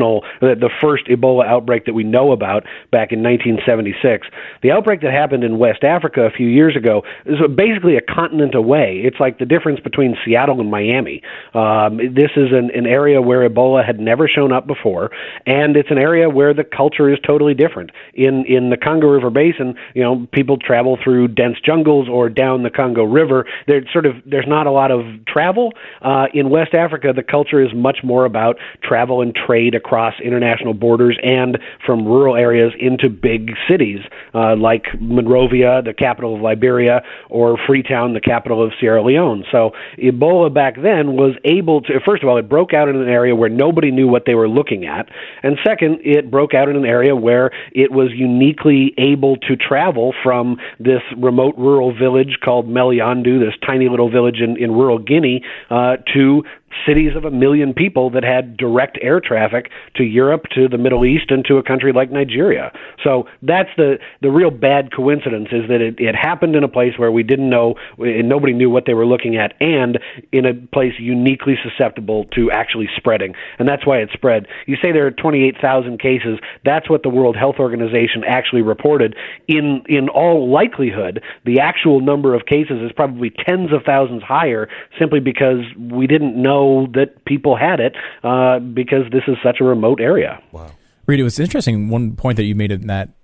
first Ebola outbreak that we know about back in 1976. The outbreak that happened in West Africa a few years ago is basically a continent away. It's like the difference between Seattle and Miami. This is an area where Ebola had never shown up before. And it's an area where the culture is totally different. In the Congo River Basin, people travel through dense jungles or down the Congo River. There's not a lot of travel. In West Africa, the culture is much more about travel and trade across international borders and from rural areas into big cities like Monrovia, the capital of Liberia, or Freetown, the capital of Sierra Leone. So Ebola back then was able to, first of all, it broke out in an area where nobody knew what they were looking looking at. And second, it broke out in an area where it was uniquely able to travel from this remote rural village called Meliandou, this tiny little village in rural Guinea, to cities of 1 million people that had direct air traffic to Europe, to the Middle East, and to a country like Nigeria. So that's the real bad coincidence, is that it happened in a place where we didn't know, and nobody knew what they were looking at, and in a place uniquely susceptible to actually spreading. And that's why it spread. You say there are 28,000 cases. That's what the World Health Organization actually reported. In all likelihood, the actual number of cases is probably tens of thousands higher, simply because we didn't know that people had it, because this is such a remote area. Wow. Reed, it was interesting, one point that you made in that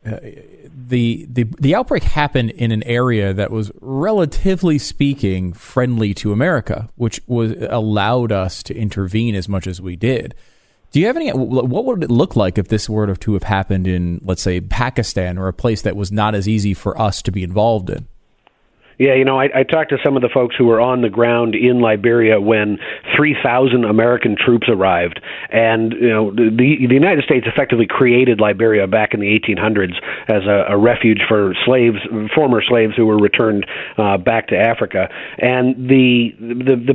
the outbreak happened in an area that was, relatively speaking, friendly to America, which was allowed us to intervene as much as we did. Do you have any? What would it look like if this were to have happened in, let's say, Pakistan, or a place that was not as easy for us to be involved in? Yeah, I talked to some of the folks who were on the ground in Liberia when 3,000 American troops arrived. And, the United States effectively created Liberia back in the 1800s as a refuge for slaves, former slaves who were returned back to Africa. And the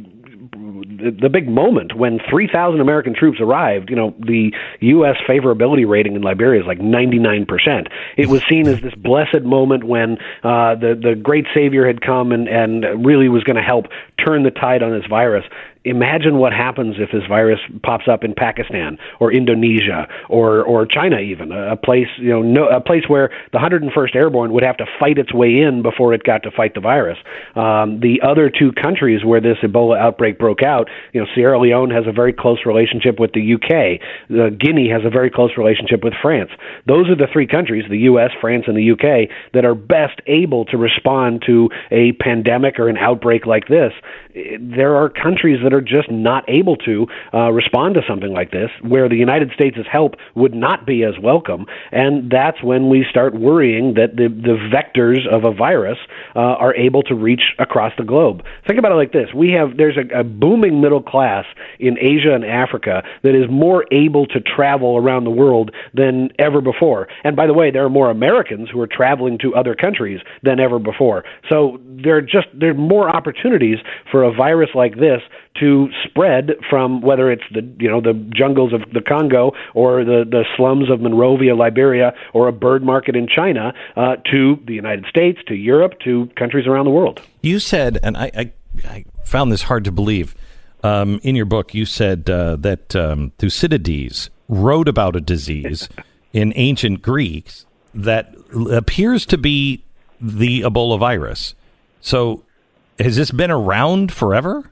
big moment when 3,000 American troops arrived, the U.S. favorability rating in Liberia is like 99%. It was seen as this blessed moment when the great savior had come and really was going to help turn the tide on this virus. Imagine what happens if this virus pops up in Pakistan or Indonesia or China, even a place a place where the 101st Airborne would have to fight its way in before it got to fight the virus. The other two countries where this Ebola outbreak broke out, Sierra Leone has a very close relationship with the UK. Guinea has a very close relationship with France. Those are the three countries, the US, France, and the UK, that are best able to respond to a pandemic or an outbreak like this. There are countries that are just not able to respond to something like this, where the United States' help would not be as welcome, and that's when we start worrying that the vectors of a virus are able to reach across the globe. Think about it like this. There's a booming middle class in Asia and Africa that is more able to travel around the world than ever before. And by the way, there are more Americans who are traveling to other countries than ever before. So there are more opportunities for a virus like this to spread from, whether it's the jungles of the Congo or the slums of Monrovia, Liberia, or a bird market in China, to the United States, to Europe, to countries around the world. You said, and I found this hard to believe, in your book, you said that Thucydides wrote about a disease in ancient Greece that appears to be the Ebola virus. So has this been around forever?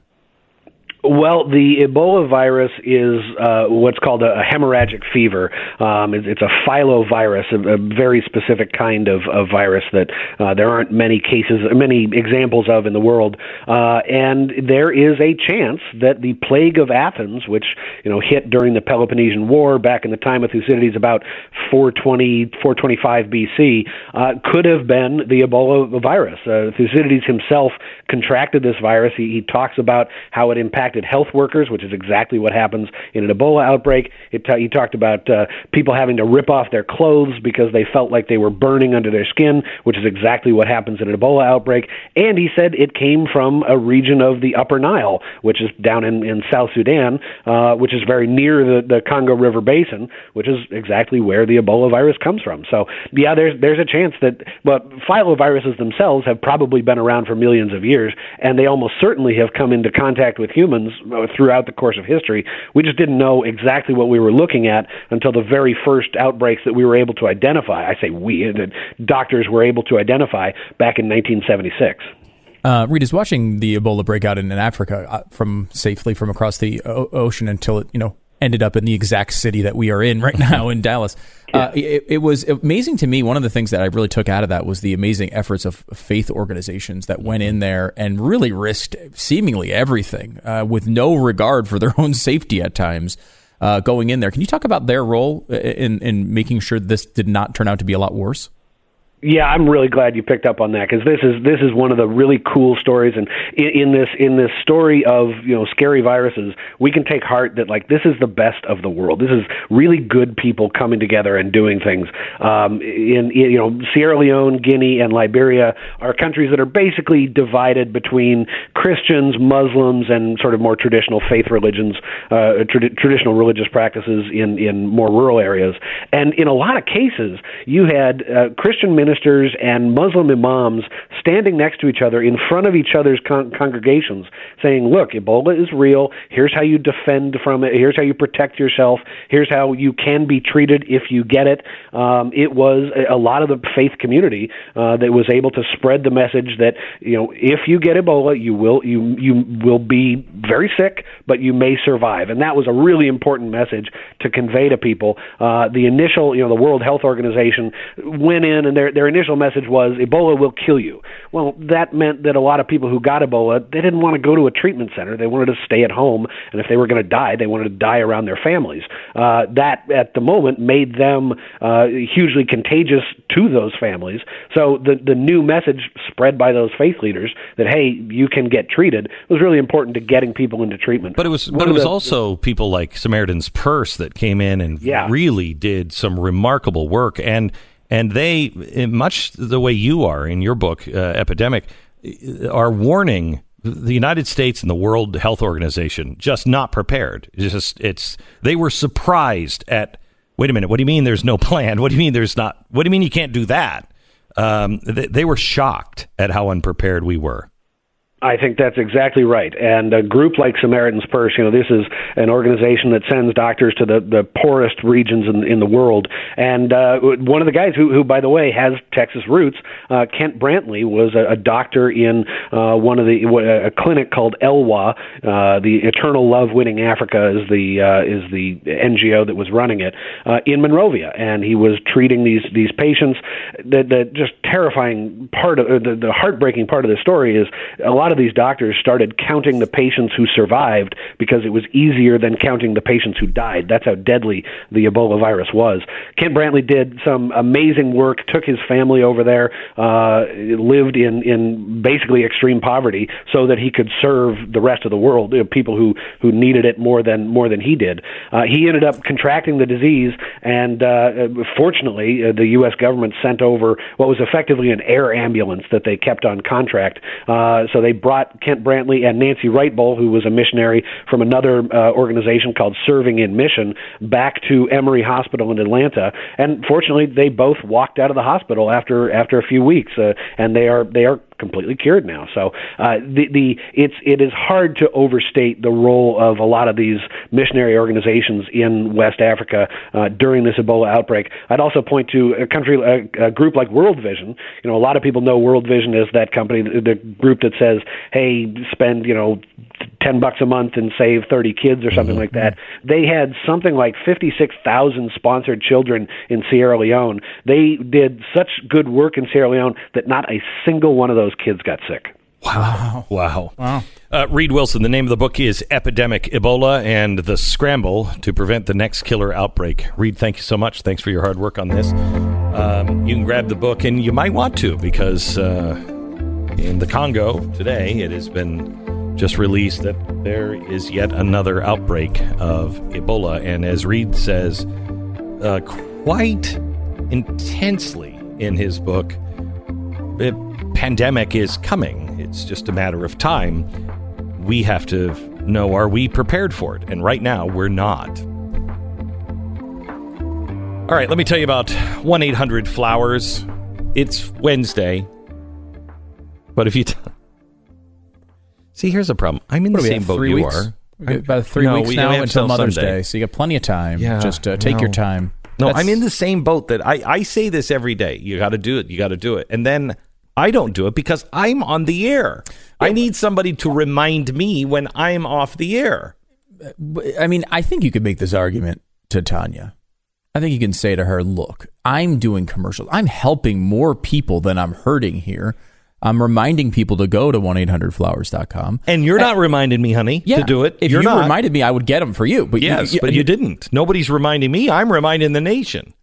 Well, the Ebola virus is what's called a hemorrhagic fever. It's a filovirus, a very specific kind of virus that there aren't many examples of in the world. And there is a chance that the plague of Athens, which hit during the Peloponnesian War back in the time of Thucydides, about 425 BC, could have been the Ebola virus. Thucydides himself contracted this virus. He talks about how it impacted health workers, which is exactly what happens in an Ebola outbreak. He talked about people having to rip off their clothes because they felt like they were burning under their skin, which is exactly what happens in an Ebola outbreak. And he said it came from a region of the Upper Nile, which is down in South Sudan, which is very near the Congo River Basin, which is exactly where the Ebola virus comes from. So, yeah, there's a chance that, but filoviruses themselves have probably been around for millions of years, and they almost certainly have come into contact with humans throughout the course of history. We just didn't know exactly what we were looking at until the very first outbreaks that we were able to identify. I say we, the doctors were able to identify back in 1976. Reed, is watching the Ebola breakout in Africa safely from across the ocean until it, ended up in the exact city that we are in right now in Dallas. It was amazing to me. One of the things that I really took out of that was the amazing efforts of faith organizations that went in there and really risked seemingly everything with no regard for their own safety at times going in there. Can you talk about their role in making sure this did not turn out to be a lot worse? Yeah, I'm really glad you picked up on that, because this is one of the really cool stories, and in this story of scary viruses, we can take heart that this is the best of the world. This is really good people coming together and doing things. In Sierra Leone, Guinea, and Liberia are countries that are basically divided between Christians, Muslims, and sort of more traditional faith religions, traditional religious practices in more rural areas. And in a lot of cases, you had Christian ministers and Muslim imams standing next to each other in front of each other's congregations saying, look, Ebola is real. Here's how you defend from it. Here's how you protect yourself. Here's how you can be treated if you get it. It was a lot of the faith community that was able to spread the message that, if you get Ebola, you will be very sick, but you may survive. And that was a really important message to convey to people. The initial, the World Health Organization went in, and their initial message was Ebola will kill you. Well, that meant that a lot of people who got Ebola, they didn't want to go to a treatment center. They wanted to stay at home, and if they were going to die, they wanted to die around their families. That, at the moment, made them hugely contagious to those families. So the new message spread by those faith leaders that, hey, you can get treated, was really important to getting people into treatment. But it was also people like Samaritan's Purse that came in and really did some remarkable work, and they, much the way you are in your book, Epidemic, are warning the United States and the World Health Organization just not prepared. They were surprised at, wait a minute, what do you mean there's no plan? What do you mean there's not? What do you mean you can't do that? They were shocked at how unprepared we were. I think that's exactly right. And a group like Samaritan's Purse, this is an organization that sends doctors to the poorest regions in the world. And one of the guys who, by the way, has Texas roots, Kent Brantley, was a doctor in a clinic called ELWA. The Eternal Love Winning Africa is the NGO that was running it in Monrovia, and he was treating these patients. The just terrifying part of the heartbreaking part of the story is a lot of these doctors started counting the patients who survived because it was easier than counting the patients who died. That's how deadly the Ebola virus was. Kent Brantley did some amazing work, took his family over there, lived in basically extreme poverty so that he could serve the rest of the world, people who needed it more than he did. He ended up contracting the disease, and fortunately, the U.S. government sent over what was effectively an air ambulance that they kept on contract. So they brought Kent Brantley and Nancy Wright-Bowl, who was a missionary from another organization called Serving in Mission, back to Emory Hospital in Atlanta. And fortunately, they both walked out of the hospital after a few weeks, and they are completely cured now. So it is hard to overstate the role of a lot of these missionary organizations in West Africa during this Ebola outbreak. I'd also point to a group like World Vision. A lot of people know World Vision as that company, the group that says, hey, spend $10 a month and save 30 kids or something like that. They had something like 56,000 sponsored children in Sierra Leone. They did such good work in Sierra Leone that not a single one of those kids got sick. Wow. Reed Wilson, the name of the book is Epidemic: Ebola and the Scramble to Prevent the Next Killer Outbreak. Reed, thank you so much. Thanks for your hard work on this. You can grab the book, and you might want to, because in the Congo today, it has been just released that there is yet another outbreak of Ebola. And as Reed says quite intensely in his book, the pandemic is coming. It's just a matter of time. We have to know, are we prepared for it? And right now, we're not. All right, let me tell you about 1-800-Flowers. It's Wednesday. But if you... See, here's the problem. I'm in the same boat you are. About 3 weeks now until Mother's Day, so you got plenty of time. Yeah, just take your time. No, I'm in the same boat that I say this every day. You got to do it. You got to do it. And then I don't do it because I'm on the air. I need somebody to remind me when I'm off the air. I mean, I think you could make this argument to Tanya. I think you can say to her, look, I'm doing commercials. I'm helping more people than I'm hurting here. I'm reminding people to go to 1-800-Flowers.com. And you're not reminding me, honey, to do it. If you reminded me, I would get them for you. But but you didn't. Nobody's reminding me. I'm reminding the nation.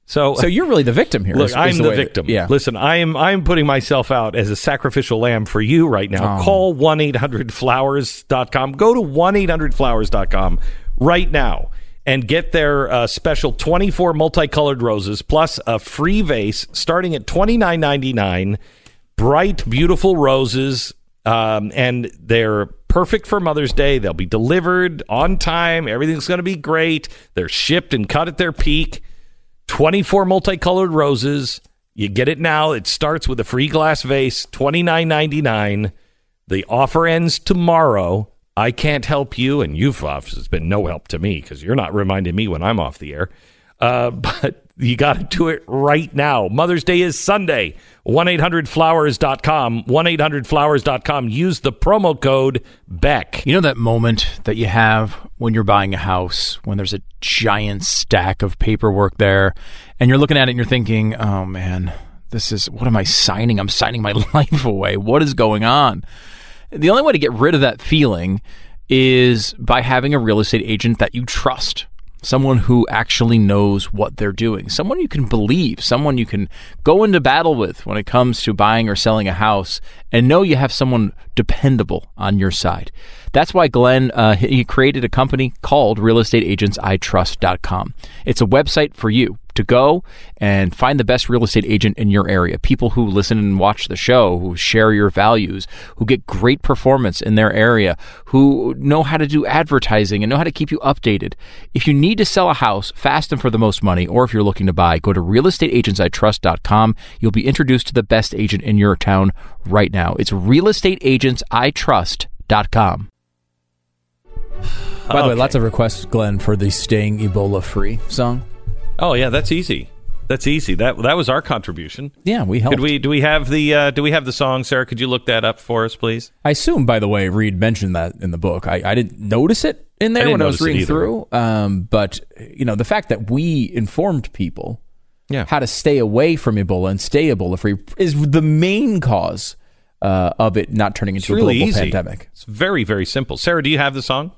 So you're really the victim here. Look, I'm the victim. Yeah. Listen, I'm putting myself out as a sacrificial lamb for you right now. Oh. Call 1-800-Flowers.com. Go to 1-800-Flowers.com right now and get their special 24 multicolored roses plus a free vase starting at $29.99. Bright, beautiful roses, and they're perfect for Mother's Day. They'll be delivered on time. Everything's going to be great. They're shipped and cut at their peak. 24 multicolored roses. You get it now. It starts with a free glass vase, $29.99. The offer ends tomorrow. I can't help you, and it's been no help to me because you're not reminding me when I'm off the air. But you got to do it right now. Mother's Day is Sunday. 1-800-Flowers.com. 1-800-Flowers.com. Use the promo code BECK. You know that moment that you have when you're buying a house, when there's a giant stack of paperwork there, and you're looking at it and you're thinking, oh man, what am I signing? I'm signing my life away. What is going on? The only way to get rid of that feeling is by having a real estate agent that you trust. Someone who actually knows what they're doing. Someone you can believe. Someone you can go into battle with when it comes to buying or selling a house and know you have someone dependable on your side. That's why Glenn, he created a company called realestateagentsitrust.com. It's a website for you to go and find the best real estate agent in your area. People who listen and watch the show, who share your values, who get great performance in their area, who know how to do advertising and know how to keep you updated. If you need to sell a house fast and for the most money, or if you're looking to buy, go to realestateagentsitrust.com. You'll be introduced to the best agent in your town right now. It's realestateagentsitrust.com. By the way, lots of requests, Glenn, for the Staying Ebola Free song. Oh yeah, that's easy. That's easy. That was our contribution. Yeah, we helped. Do we have the song, Sarah? Could you look that up for us, please? I assume, by the way, Reed mentioned that in the book. I didn't notice it in there when I was reading through. But the fact that we informed people how to stay away from Ebola and stay Ebola free is the main cause of it not turning into a global pandemic. It's very, very simple. Sarah, do you have the song?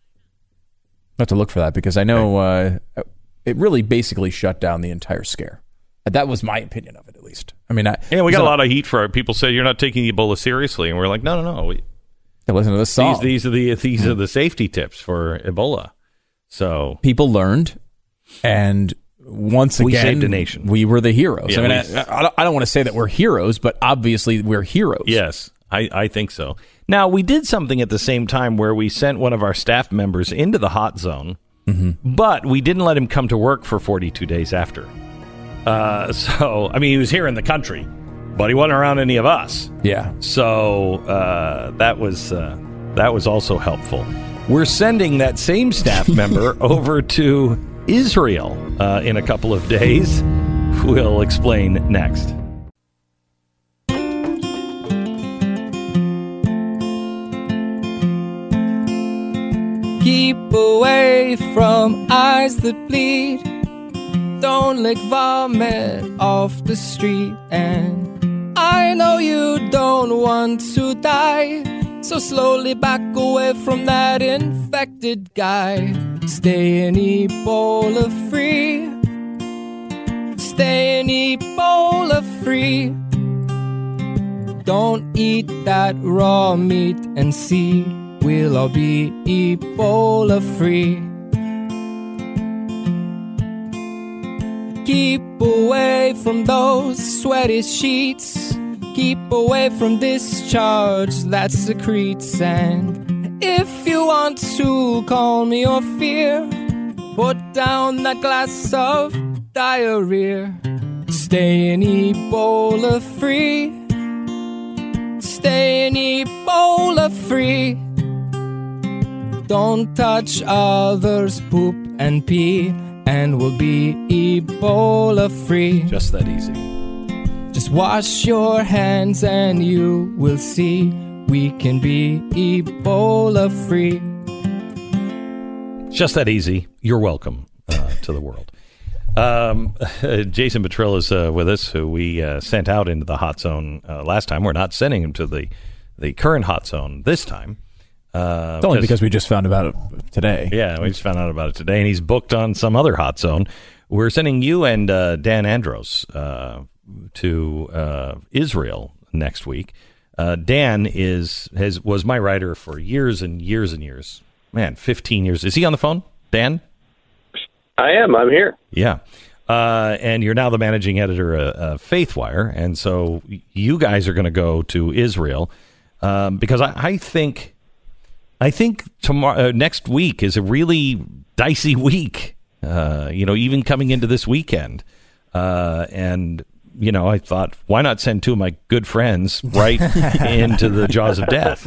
I have to look for that because I know it really basically shut down the entire scare. That was my opinion of it, at least. I mean, we got a lot of heat for it. People said you're not taking Ebola seriously, and we're like, no. Listen to this song. These are the safety tips for Ebola. So people learned, and once again, we saved a nation. We were the heroes. Yeah, I don't want to say that we're heroes, but obviously we're heroes. Yes, I think so. Now, we did something at the same time where we sent one of our staff members into the hot zone, but we didn't let him come to work for 42 days after. So, I mean, he was here in the country, but he wasn't around any of us. Yeah. So that was also helpful. We're sending that same staff member over to Israel in a couple of days. We'll explain next. Keep away from eyes that bleed. Don't lick vomit off the street. And I know you don't want to die, so slowly back away from that infected guy. Stay in Ebola free. Stay in Ebola free. Don't eat that raw meat and see we'll all be Ebola free. Keep away from those sweaty sheets. Keep away from discharge that secretes. And if you want to calm your fear, put down that glass of diarrhea. Stay in Ebola free. Stay in Ebola free. Don't touch others' poop and pee, and we'll be Ebola free. Just that easy. Just wash your hands and you will see we can be Ebola free. Just that easy. You're welcome to the world. Jason Petrillo is with us, who we sent out into the hot zone last time. We're not sending him to the current hot zone this time. It's only because we just found about it today. Yeah, we just found out about it today, and he's booked on some other hot zone. we're sending you and Dan Andros to Israel next week. Dan was my writer for years and years and years. Man, 15 years. Is he on the phone, Dan? I am. I'm here. Yeah. And you're now the managing editor of Faithwire. And so you guys are going to go to Israel because I think tomorrow, next week is a really dicey week, even coming into this weekend. And I thought, why not send two of my good friends right into the jaws of death?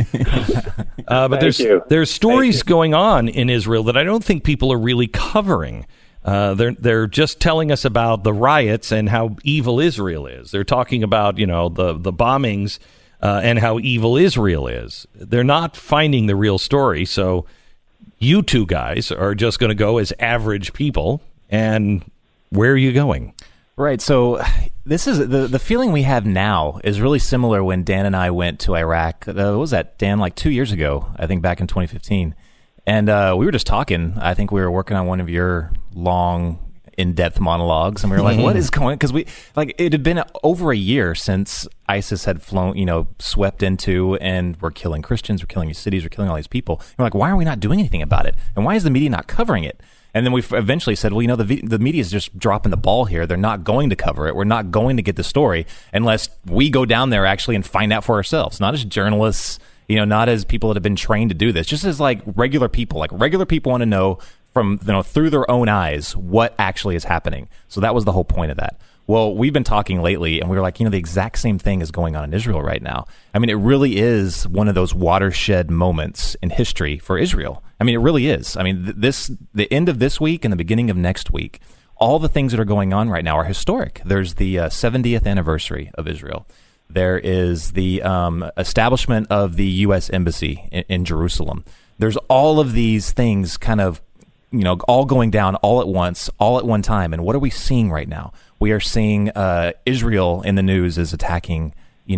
But there's stories going on in Israel that I don't think people are really covering. They're just telling us about the riots and how evil Israel is. They're talking about, the bombings and how evil Israel is. They're not finding the real story. So you two guys are just going to go as average people. And where are you going? Right. So this is the feeling we have now is really similar when Dan and I went to Iraq. What was that, Dan? Like 2 years ago, I think back in 2015. And we were just talking. I think we were working on one of your long, in-depth monologues. And we were like, what is going on? Because it had been over a year since ISIS had swept into and were killing Christians, were killing cities, were killing all these people. And we're like, why are we not doing anything about it? And why is the media not covering it? And then we eventually said, well, the media is just dropping the ball here. They're not going to cover it. We're not going to get the story unless we go down there actually and find out for ourselves, not as journalists, not as people that have been trained to do this, just as regular people. Like regular people want to know from, through their own eyes what actually is happening. So that was the whole point of that. Well, we've been talking lately, and we were like, the exact same thing is going on in Israel right now. I mean, it really is one of those watershed moments in history for Israel. I mean, it really is. I mean, the end of this week and the beginning of next week, all the things that are going on right now are historic. There's the 70th anniversary of Israel. There is the establishment of the U.S. Embassy in Jerusalem. There's all of these things kind of, all going down all at once, all at one time. And what are we seeing right now? We are seeing Israel in the news is attacking,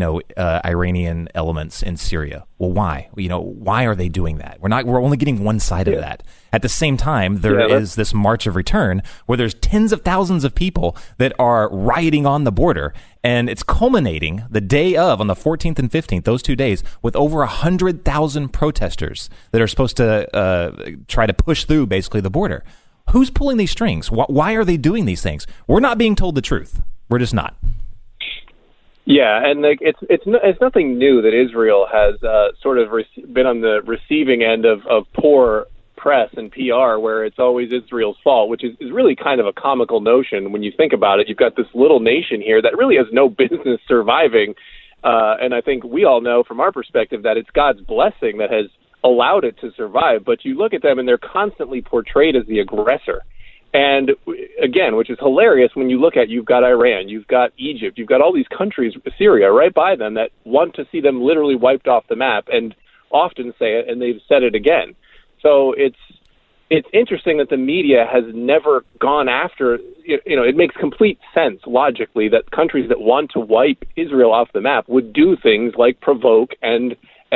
Iranian elements in Syria. Well, why? Why are they doing that? We're only getting one side of that. At the same time, there is this March of Return where there's tens of thousands of people that are rioting on the border. And it's culminating the day of, on the 14th and 15th, those 2 days, with over 100,000 protesters that are supposed to try to push through basically the border. Who's pulling these strings? Why are they doing these things? We're not being told the truth. We're just not. Yeah, and it's nothing new that Israel has been on the receiving end of poor press and PR, where it's always Israel's fault, which is really kind of a comical notion when you think about it. You've got this little nation here that really has no business surviving, and I think we all know from our perspective that it's God's blessing that has allowed it to survive. But you look at them and they're constantly portrayed as the aggressor. And again, which is hilarious when you look at, you've got Iran, you've got Egypt, you've got all these countries, Syria, right by them, that want to see them literally wiped off the map and often say it, and they've said it again. So it's interesting that the media has never gone after, it makes complete sense logically that countries that want to wipe Israel off the map would do things like provoke and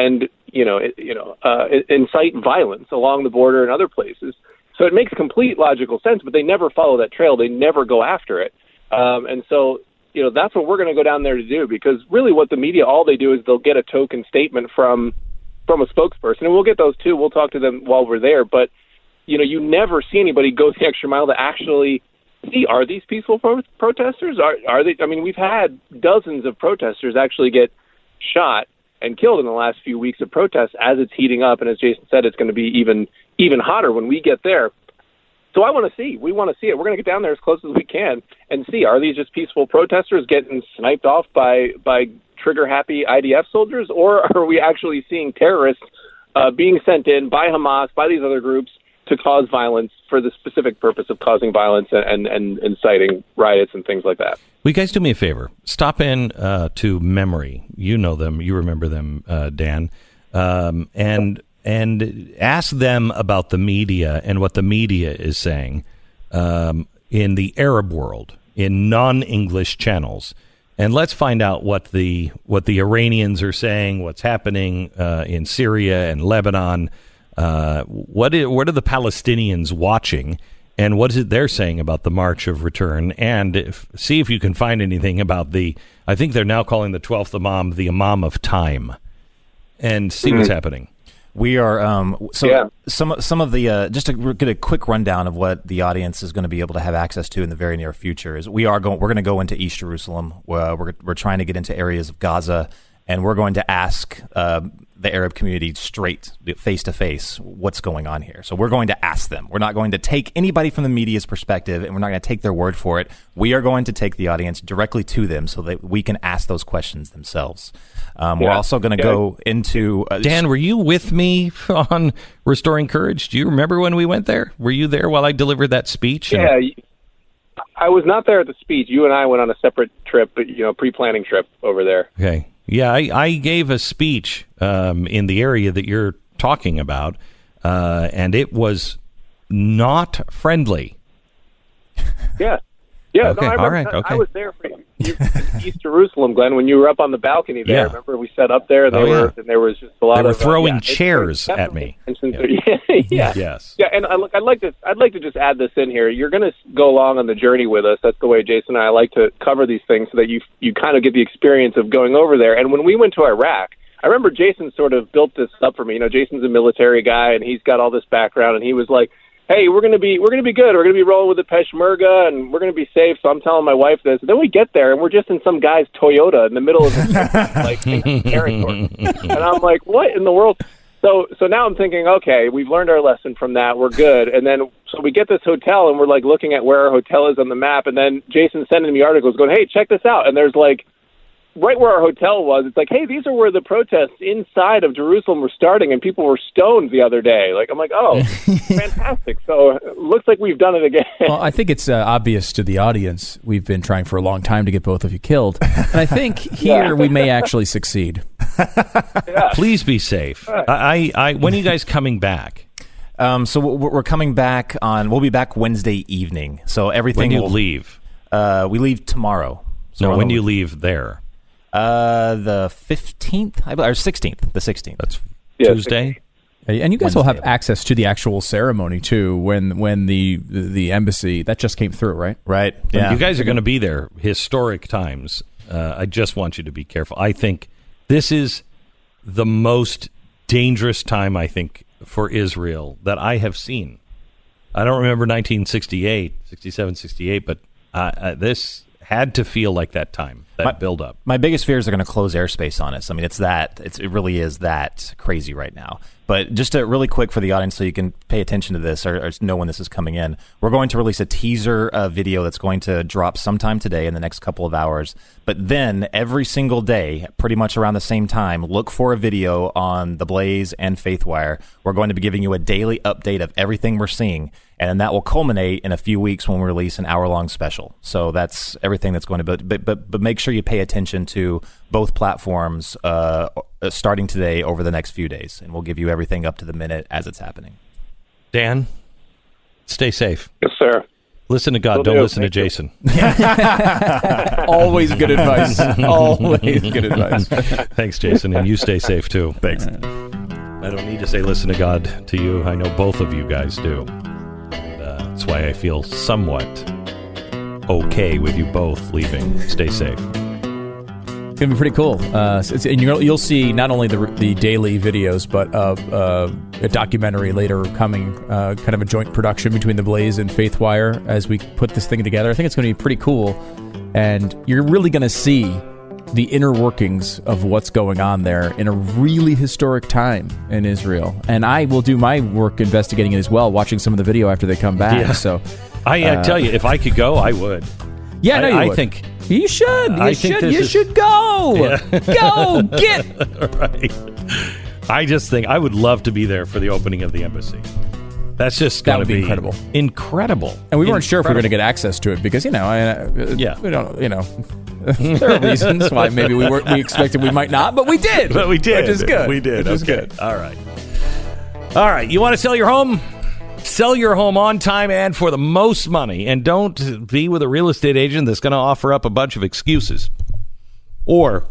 incite violence along the border and other places. So it makes complete logical sense, but they never follow that trail. They never go after it. And so, that's what we're going to go down there to do, because really what the media, all they do is they'll get a token statement from a spokesperson, and we'll get those too. We'll talk to them while we're there. But, you never see anybody go the extra mile to actually see, are these peaceful protesters? Are they? I mean, we've had dozens of protesters actually get shot and killed in the last few weeks of protests as it's heating up. And as Jason said, it's going to be even hotter when we get there. So we want to see it. We're going to get down there as close as we can and see, are these just peaceful protesters getting sniped off by trigger-happy IDF soldiers, or are we actually seeing terrorists being sent in by Hamas, by these other groups, to cause violence for the specific purpose of causing violence and inciting riots and things like that? Will you guys do me a favor? Stop in to Memory. You know them. You remember them, Dan. And ask them about the media and what the media is saying in the Arab world, in non-English channels. And let's find out what the Iranians are saying, what's happening in Syria and Lebanon. What are the Palestinians watching? and what is it they're saying about the March of Return, and see if you can find anything about I think they're now calling the 12th Imam the Imam of Time, and see what's happening. We are some of the just to get a quick rundown of what the audience is going to be able to have access to in the very near future is we're going to go into East Jerusalem. We're trying to get into areas of Gaza, and we're going to ask the Arab community straight, face to face, what's going on here. So we're going to ask them. We're not going to take anybody from the media's perspective, and we're not going to take their word for it. We are going to take the audience directly to them so that we can ask those questions themselves. We're also going to go into... Dan, were you with me on Restoring Courage? Do you remember when we went there? Were you there while I delivered that speech? Yeah, I was not there at the speech. You and I went on a separate trip, pre-planning trip over there. Okay. Yeah, I gave a speech in the area that you're talking about, and it was not friendly. Yeah. Okay. No, All right. Okay. I was there for East Jerusalem, Glenn, when you were up on the balcony there. Yeah. Remember, we sat up there, and there was just a lot of... They were throwing chairs at me. Yeah. Yes. Yeah, and I'd like to just add this in here. You're going to go along on the journey with us. That's the way Jason and I like to cover these things, so that you kind of get the experience of going over there. And when we went to Iraq, I remember Jason sort of built this up for me. Jason's a military guy, and he's got all this background, and he was like, hey, we're gonna be good. We're gonna be rolling with the Peshmerga, and we're gonna be safe. So I'm telling my wife this. And then we get there, and we're just in some guy's Toyota in the middle of the territory. And I'm like, what in the world? So now I'm thinking, okay, we've learned our lesson from that. We're good. And then so we get this hotel, and we're like looking at where our hotel is on the map. And then Jason's sending me articles, going, hey, check this out. And there's like, right where our hotel was, it's like, hey, these are where the protests inside of Jerusalem were starting, and people were stoned the other day. Like, I'm like, oh, fantastic. So it looks like we've done it again. Well, I think it's obvious to the audience. We've been trying for a long time to get both of you killed. And I think here we may actually succeed. Please be safe. When are you guys coming back? So we're coming back we'll be back Wednesday evening. So everything When do you leave? We leave tomorrow. So when do you leave there? The 15th, or 16th, the 16th. That's Tuesday. And you guys will have access to the actual ceremony too when the embassy that just came through, right? Right. Yeah. You guys are going to be there. Historic times. I just want you to be careful. I think this is the most dangerous time, I think, for Israel that I have seen. I don't remember 1968, 67, 68, but this had to feel like that time, build-up. My biggest fear is they're going to close airspace on us. I mean, it really is that crazy right now. But just really quick for the audience so you can pay attention to this or know when this is coming in, we're going to release a teaser video that's going to drop sometime today in the next couple of hours. But then every single day, pretty much around the same time, look for a video on The Blaze and FaithWire. We're going to be giving you a daily update of everything we're seeing. And that will culminate in a few weeks when we release an hour-long special. So that's everything that's going to be. But make sure you pay attention to both platforms starting today over the next few days. And we'll give you everything up to the minute as it's happening. Dan, stay safe. Yes, sir. Listen to God. Don't listen to Jason. Always good advice. Always good advice. Thanks, Jason. And you stay safe, too. Thanks. I don't need to say listen to God to you. I know both of you guys do. That's why I feel somewhat okay with you both leaving. Stay safe. It's going to be pretty cool. And you'll see not only the daily videos, but a documentary later coming, kind of a joint production between The Blaze and FaithWire as we put this thing together. I think it's going to be pretty cool. And you're really going to see the inner workings of what's going on there in a really historic time in Israel. And I will do my work investigating it as well, watching some of the video after they come back. Yeah. So I tell you, if I could go, I would. Yeah, no, I think you should. You should go. Yeah. Go get right. I just think I would love to be there for the opening of the embassy. That's just going to be incredible. Incredible. And we weren't sure if we were going to get access to it because we don't. There are reasons why maybe we expected we might not, but we did. But we did. Which is good. We did. Which is good. All right. You want to sell your home? Sell your home on time and for the most money. And don't be with a real estate agent that's going to offer up a bunch of excuses. Or,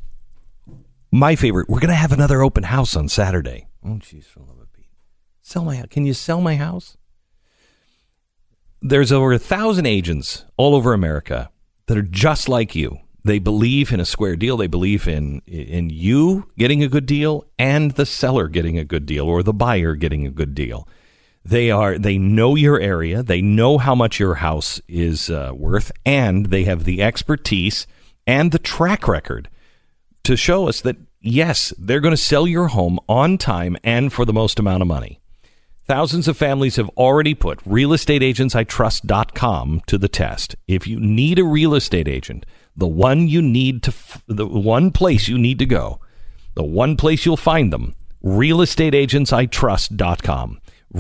my favorite, we're going to have another open house on Saturday. Oh, jeez, for the love of Pete. Can you sell my house? there's over 1,000 agents all over America that are just like you. They believe in a square deal. They believe in you getting a good deal and the seller getting a good deal or the buyer getting a good deal. They know your area. They know how much your house is worth, and they have the expertise and the track record to show us that, yes, they're going to sell your home on time and for the most amount of money. Thousands of families have already put realestateagentsitrust.com to the test. If you need a real estate agent, the one place you need to go, the one place you'll find them, realestateagentsitrust.com.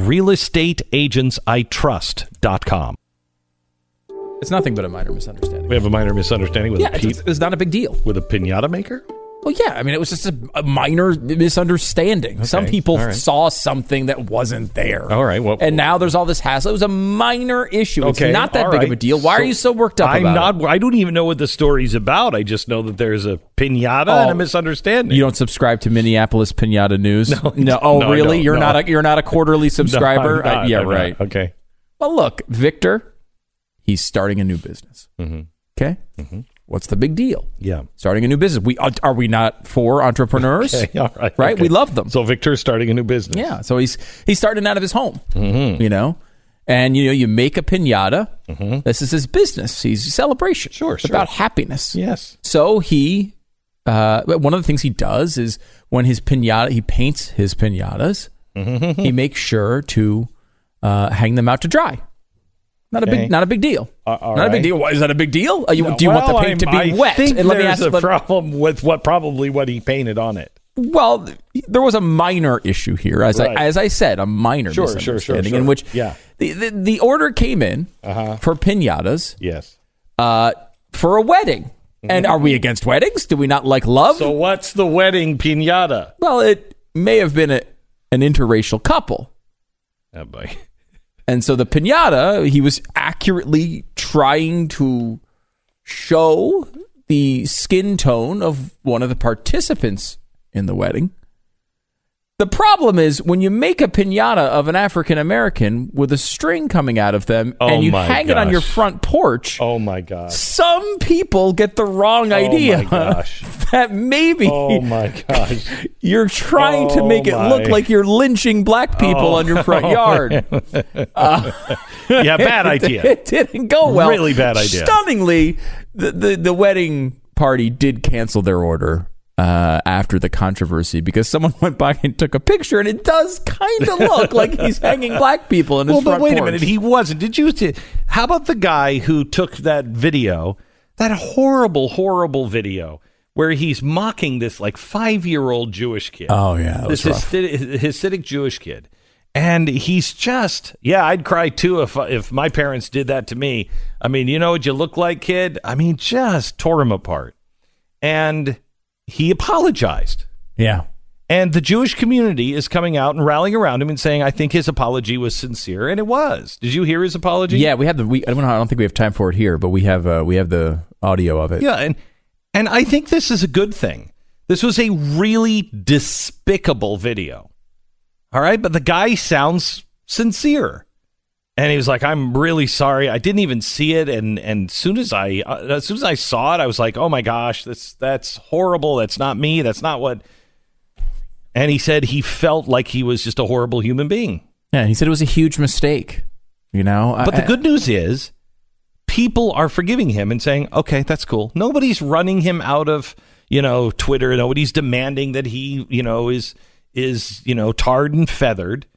realestateagentsitrust.com. It's nothing but a minor misunderstanding. We have a minor misunderstanding with it's not a big deal. With a piñata maker? Well, yeah. I mean, it was just a minor misunderstanding. Okay. Some people saw something that wasn't there. All right. Well, and now there's all this hassle. It was a minor issue. Okay. It's not that big of a deal. Why are you so worked up about it? I don't even know what the story's about. I just know that there's a piñata and a misunderstanding. You don't subscribe to Minneapolis Piñata News? No. Oh, really? You're not a quarterly subscriber? No, I'm not. Right. Okay. Well, look, Victor, he's starting a new business. Mm-hmm. Okay? Mm-hmm. What's the big deal? Yeah. Starting a new business. Are we not for entrepreneurs? Okay, all right. Right? Okay. We love them. So Victor's starting a new business. Yeah. So he's starting out of his home, and, you make a piñata. Mm-hmm. This is his business. He's a celebration. Sure. It's about happiness. Yes. So he, one of the things he does is when he paints his piñatas, he makes sure to hang them out to dry. Not a big deal. Not a big deal. Why is that a big deal? Do you want the paint to be wet? I think there's a problem with what he painted on it. Well, there was a minor issue here, as I said, a minor misunderstanding in which the order came in for piñatas. Yes. For a wedding. And are we against weddings? Do we not like love? So what's the wedding piñata? Well, it may have been an interracial couple. Oh boy. And so the piñata, he was accurately trying to show the skin tone of one of the participants in the wedding. The problem is when you make a piñata of an African American with a string coming out of them and you hang it on your front porch. Oh my gosh. Some people get the wrong idea that maybe you're trying to make it look like you're lynching black people on your front yard. Yeah, bad idea. It didn't go well. Really bad idea. Stunningly, the wedding party did cancel their order after the controversy because someone went by and took a picture, and it does kind of look like he's hanging black people in his front porch. But wait a minute, he wasn't. How about the guy who took that video, that horrible video, where he's mocking this 5-year-old Jewish kid? Oh yeah, this Hasidic Jewish kid, and he's just I'd cry too if my parents did that to me. I mean, you know what you look like, kid? I mean, just tore him apart, and he apologized. Yeah. And the Jewish community is coming out and rallying around him and saying, I think his apology was sincere. And it was. Did you hear his apology? Yeah, we have I don't think we have time for it here, but we have the audio of it. Yeah, and I think this is a good thing. This was a really despicable video. All right? But the guy sounds sincere. And he was like, I'm really sorry. I didn't even see it. And as soon as I saw it, I was like, oh my gosh, that's horrible. That's not me. That's not what. And he said he felt like he was just a horrible human being. Yeah, he said it was a huge mistake. But the good news is people are forgiving him and saying, okay, that's cool. Nobody's running him out of, Twitter. Nobody's demanding that he, is tarred and feathered.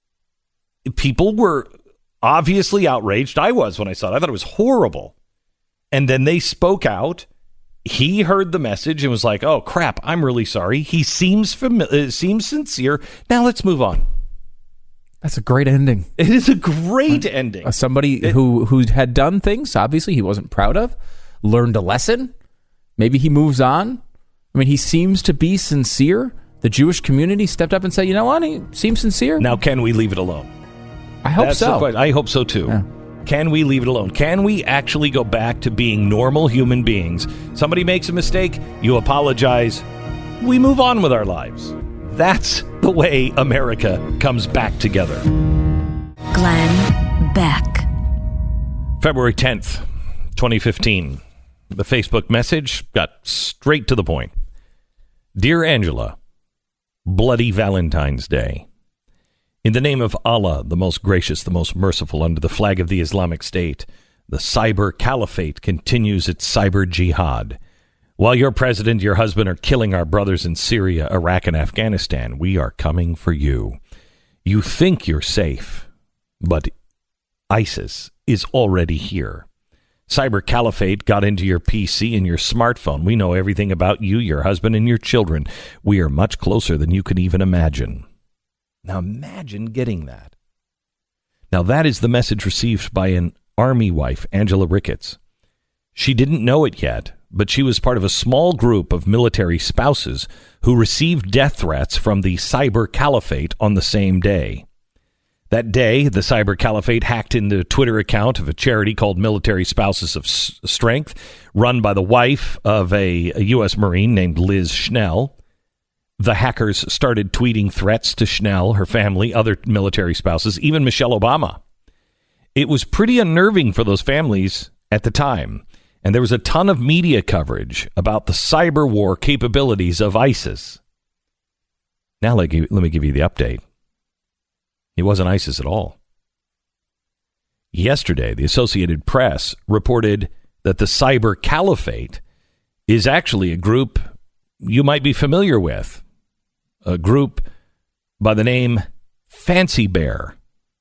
People were obviously outraged. I was when I saw it. I thought it was horrible. And then they spoke out. He heard the message and was like, oh, crap, I'm really sorry. He seems sincere. Now let's move on. That's a great ending. It is a great ending. Somebody who had done things, obviously, he wasn't proud of, learned a lesson. Maybe he moves on. I mean, he seems to be sincere. The Jewish community stepped up and said, you know what? He seems sincere. Now, can we leave it alone? I hope so. I hope so, too. Yeah. Can we leave it alone? Can we actually go back to being normal human beings? Somebody makes a mistake, you apologize, we move on with our lives. That's the way America comes back together. Glenn Beck. February 10th, 2015. The Facebook message got straight to the point. Dear Angela, bloody Valentine's Day. In the name of Allah, the most gracious, the most merciful, under the flag of the Islamic State, the cyber caliphate continues its cyber jihad. While your president, your husband are killing our brothers in Syria, Iraq, and Afghanistan, we are coming for you. You think you're safe, but ISIS is already here. Cyber caliphate got into your PC and your smartphone. We know everything about you, your husband, and your children. We are much closer than you can even imagine. Now imagine getting that. Now that is the message received by an Army wife, Angela Ricketts. She didn't know it yet, but she was part of a small group of military spouses who received death threats from the cyber caliphate on the same day. That day, the cyber caliphate hacked into the Twitter account of a charity called Military Spouses of Strength, run by the wife of a U.S. Marine named Liz Schnell. The hackers started tweeting threats to Schnell, her family, other military spouses, even Michelle Obama. It was pretty unnerving for those families at the time, and there was a ton of media coverage about the cyber war capabilities of ISIS. Now let me give you the update. It wasn't ISIS at all. Yesterday, the Associated Press reported that the cyber caliphate is actually a group you might be familiar with, a group by the name Fancy Bear.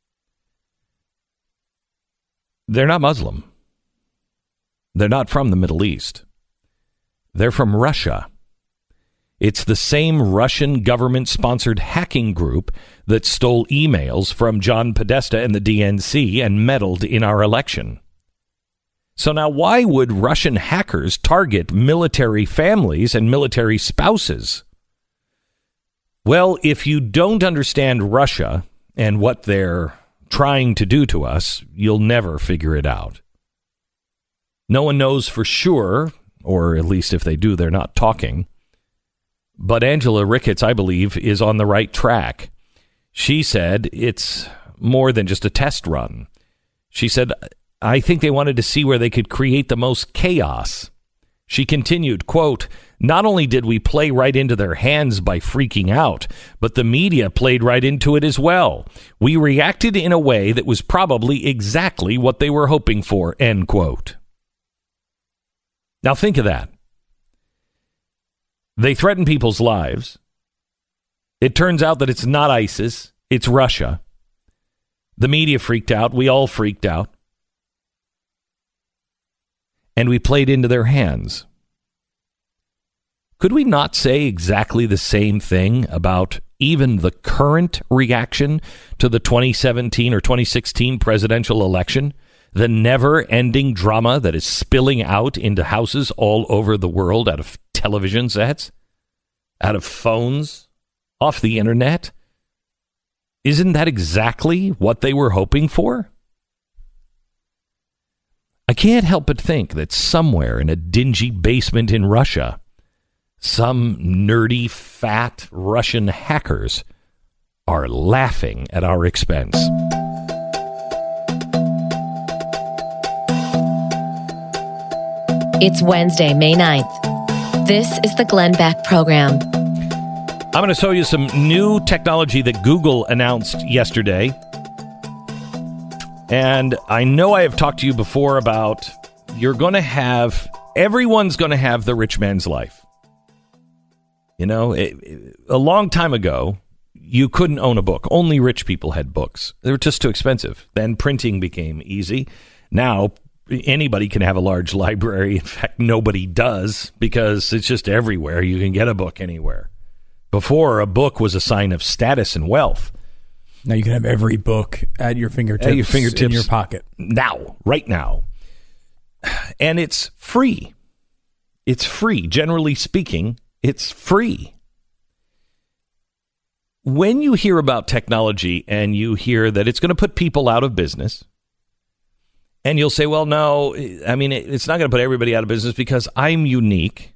They're not Muslim. They're not from the Middle East. They're from Russia. It's the same Russian government-sponsored hacking group that stole emails from John Podesta and the DNC and meddled in our election. So now why would Russian hackers target military families and military spouses? Well, if you don't understand Russia and what they're trying to do to us, you'll never figure it out. No one knows for sure, or at least if they do, they're not talking. But Angela Ricketts, I believe, is on the right track. She said it's more than just a test run. She said, I think they wanted to see where they could create the most chaos. She continued, quote, not only did we play right into their hands by freaking out, but the media played right into it as well. We reacted in a way that was probably exactly what they were hoping for, end quote. Now think of that. They threaten people's lives. It turns out that it's not ISIS, it's Russia. The media freaked out. We all freaked out. And we played into their hands. Could we not say exactly the same thing about even the current reaction to the 2017 or 2016 presidential election? The never-ending drama that is spilling out into houses all over the world out of television sets, out of phones, off the internet. Isn't that exactly what they were hoping for? I can't help but think that somewhere in a dingy basement in Russia, some nerdy, fat Russian hackers are laughing at our expense. It's Wednesday, May 9th. This is the Glenn Beck Program. I'm going to show you some new technology that Google announced yesterday. And I know I have talked to you before about everyone's going to have the rich man's life. You know, a long time ago, you couldn't own a book. Only rich people had books. They were just too expensive. Then printing became easy. Now, anybody can have a large library. In fact, nobody does because it's just everywhere. You can get a book anywhere. Before, a book was a sign of status and wealth. Now you can have every book at your fingertips in your pocket. Now, right now. And it's free. It's free. Generally speaking, it's free. When you hear about technology and you hear that it's going to put people out of business, and you'll say, well, no, I mean, it's not going to put everybody out of business because I'm unique.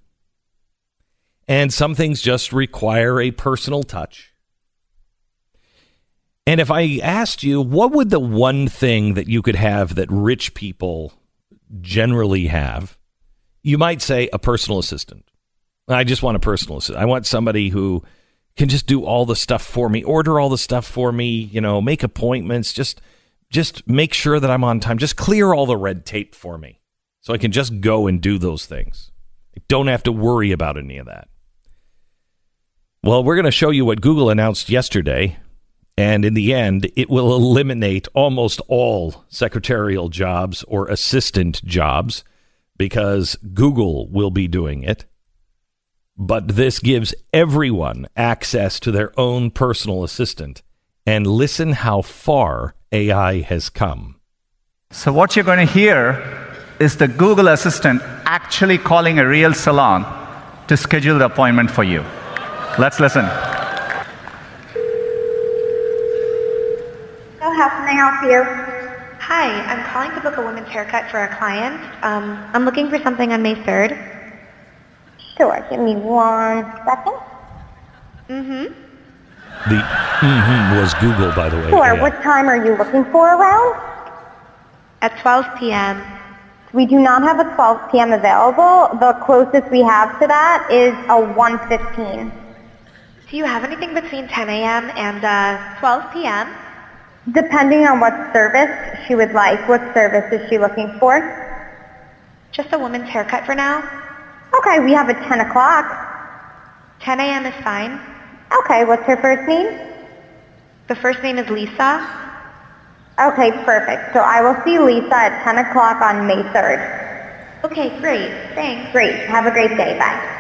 And some things just require a personal touch. And if I asked you, what would the one thing that you could have that rich people generally have, you might say a personal assistant. I just want a personal assistant. I want somebody who can just do all the stuff for me, order all the stuff for me, make appointments, just make sure that I'm on time, just clear all the red tape for me so I can just go and do those things. I don't have to worry about any of that. Well, we're going to show you what Google announced yesterday. And in the end, it will eliminate almost all secretarial jobs or assistant jobs because Google will be doing it. But this gives everyone access to their own personal assistant. And listen how far AI has come. So what you're going to hear is the Google Assistant actually calling a real salon to schedule the appointment for you. Let's listen. How can I help you? Hi, I'm calling to book a women's haircut for a client. I'm looking for something on May 3rd. Sure, give me 1 second. The was Google, by the way. Sure, what time are you looking for around? At 12 p.m. We do not have a 12 p.m. available. The closest we have to that is a 1:15. Do you have anything between 10 a.m. and 12 p.m.? Depending on what service she would like. What service is she looking for? Just a woman's haircut for now. Okay, we have a 10 o'clock. 10 a.m. is fine. Okay, what's her first name? The first name is Lisa. Okay, perfect. So I will see Lisa at 10 o'clock on May 3rd. Okay, great. Thanks. Great. Have a great day. Bye.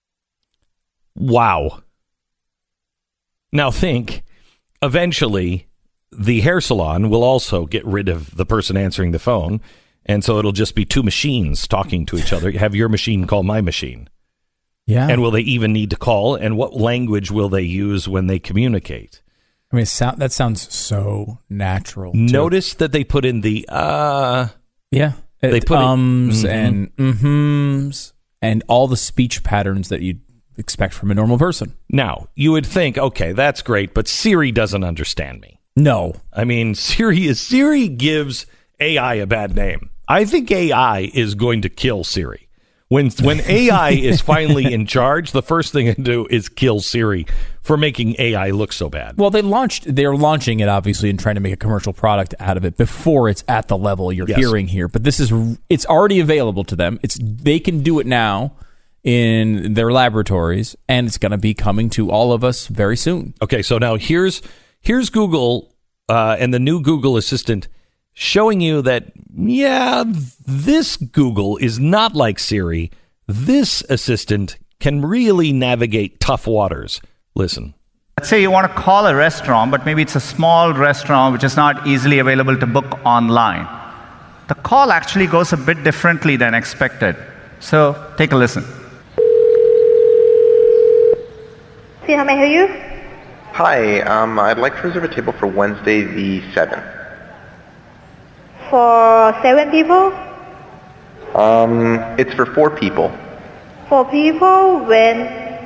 Wow. Now think, eventually, the hair salon will also get rid of the person answering the phone, and so it'll just be two machines talking to each other. Have your machine call my machine. Yeah. And will they even need to call? And what language will they use when they communicate? I mean, that sounds so natural. Notice that they put in the Yeah. They put ums and mhms and all the speech patterns that you'd expect from a normal person. Now, you would think, okay, that's great, but Siri doesn't understand me. No. I mean, Siri gives AI a bad name. I think AI is going to kill Siri. When AI is finally in charge, the first thing to do is kill Siri for making AI look so bad. Well, they're launching it, obviously, and trying to make a commercial product out of it before it's at the level you're hearing here. But it's already available to them. They can do it now in their laboratories, and it's going to be coming to all of us very soon. Okay, so now here's Google and the new Google Assistant showing you that, this Google is not like Siri. This assistant can really navigate tough waters. Listen. Let's say you want to call a restaurant, but maybe it's a small restaurant which is not easily available to book online. The call actually goes a bit differently than expected. So take a listen. See how may I help you? Hi, I'd like to reserve a table for Wednesday the 7th. For 7 people? It's for 4 people. 4 people? When?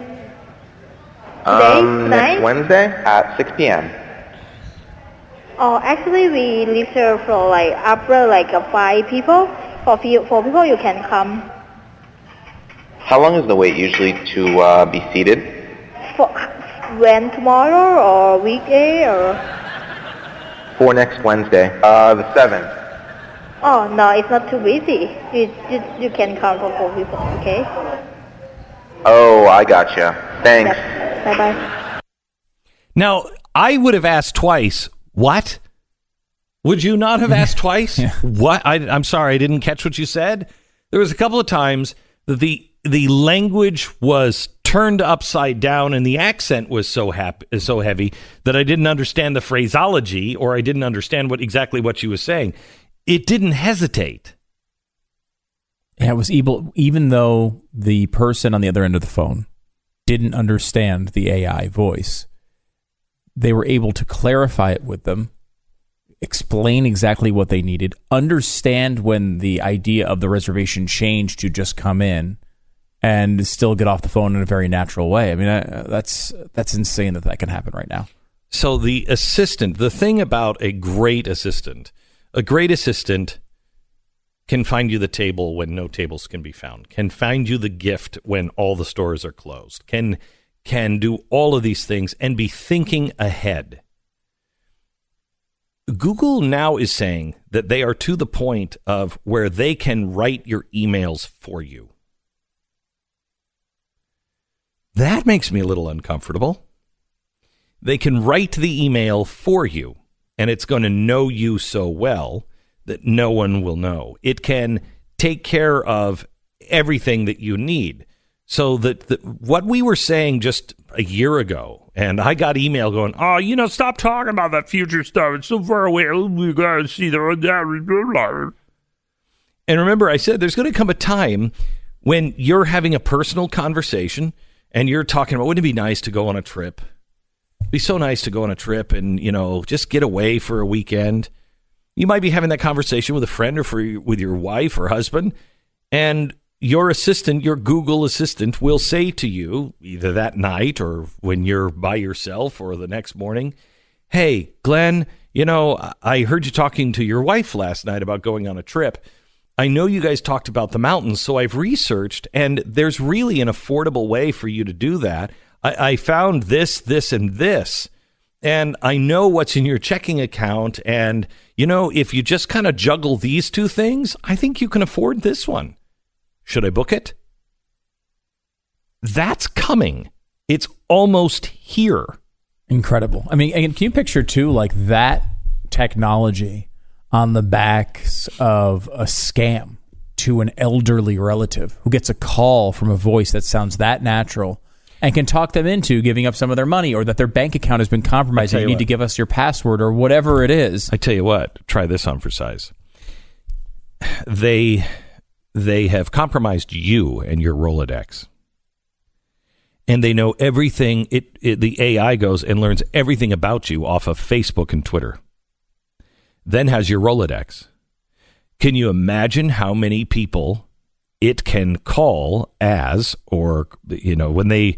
Today? Next Wednesday at 6 p.m. Oh, actually we leave here for after 5 people. For 4 people you can come. How long is the wait usually to be seated? When, tomorrow or weekday or? For next Wednesday, the 7th. Oh, no, it's not too busy. You can come for 4 people, okay? Oh, I gotcha. Thanks. Yep. Bye-bye. Now, I would have asked twice, what? Would you not have asked twice? Yeah. What? I'm sorry, I didn't catch what you said. There was a couple of times that the language was turned upside down and the accent was so heavy that I didn't understand the phraseology, or I didn't understand exactly what she was saying. It didn't hesitate. Yeah, it was even though the person on the other end of the phone didn't understand the AI voice, they were able to clarify it with them, explain exactly what they needed, understand when the idea of the reservation changed to just come in, and still get off the phone in a very natural way. I mean, that's insane that can happen right now. So the assistant, the thing about a great assistant can find you the table when no tables can be found, can find you the gift when all the stores are closed, can do all of these things and be thinking ahead. Google now is saying that they are to the point of where they can write your emails for you. That makes me a little uncomfortable. They can write the email for you, and it's going to know you so well that no one will know. It can take care of everything that you need. So that what we were saying just a year ago, and I got email going, stop talking about that future stuff. It's so far away. We got to see the... And remember, I said there's going to come a time when you're having a personal conversation and you're talking about, wouldn't it be nice to go on a trip? It'd be so nice to go on a trip and, just get away for a weekend. You might be having that conversation with a friend or with your wife or husband, and your assistant, your Google assistant, will say to you, either that night or when you're by yourself or the next morning, hey, Glenn, I heard you talking to your wife last night about going on a trip. I know you guys talked about the mountains, so I've researched, and there's really an affordable way for you to do that. I found this, and this, and I know what's in your checking account, and, if you just kind of juggle these two things, I think you can afford this one. Should I book it? That's coming. It's almost here. Incredible. I mean, can you picture, too, like that technology on the backs of a scam to an elderly relative who gets a call from a voice that sounds that natural and can talk them into giving up some of their money, or that their bank account has been compromised and you need to give us your password or whatever it is. I tell you what, try this on for size. They have compromised you and your Rolodex. And they know everything. The AI goes and learns everything about you off of Facebook and Twitter. Then has your Rolodex. Can you imagine how many people it can call as, or when they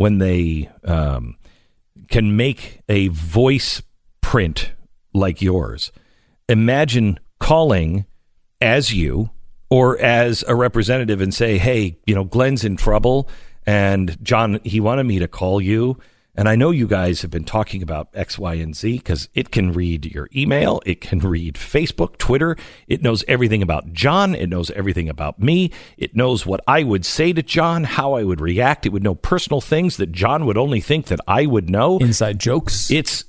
can make a voice print like yours? Imagine calling as you or as a representative and say, hey, Glenn's in trouble, and John, he wanted me to call you. And I know you guys have been talking about X, Y, and Z, because it can read your email. It can read Facebook, Twitter. It knows everything about John. It knows everything about me. It knows what I would say to John, how I would react. It would know personal things that John would only think that I would know. Inside jokes. It's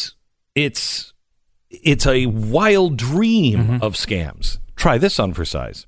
a wild dream of scams. Try this on for size.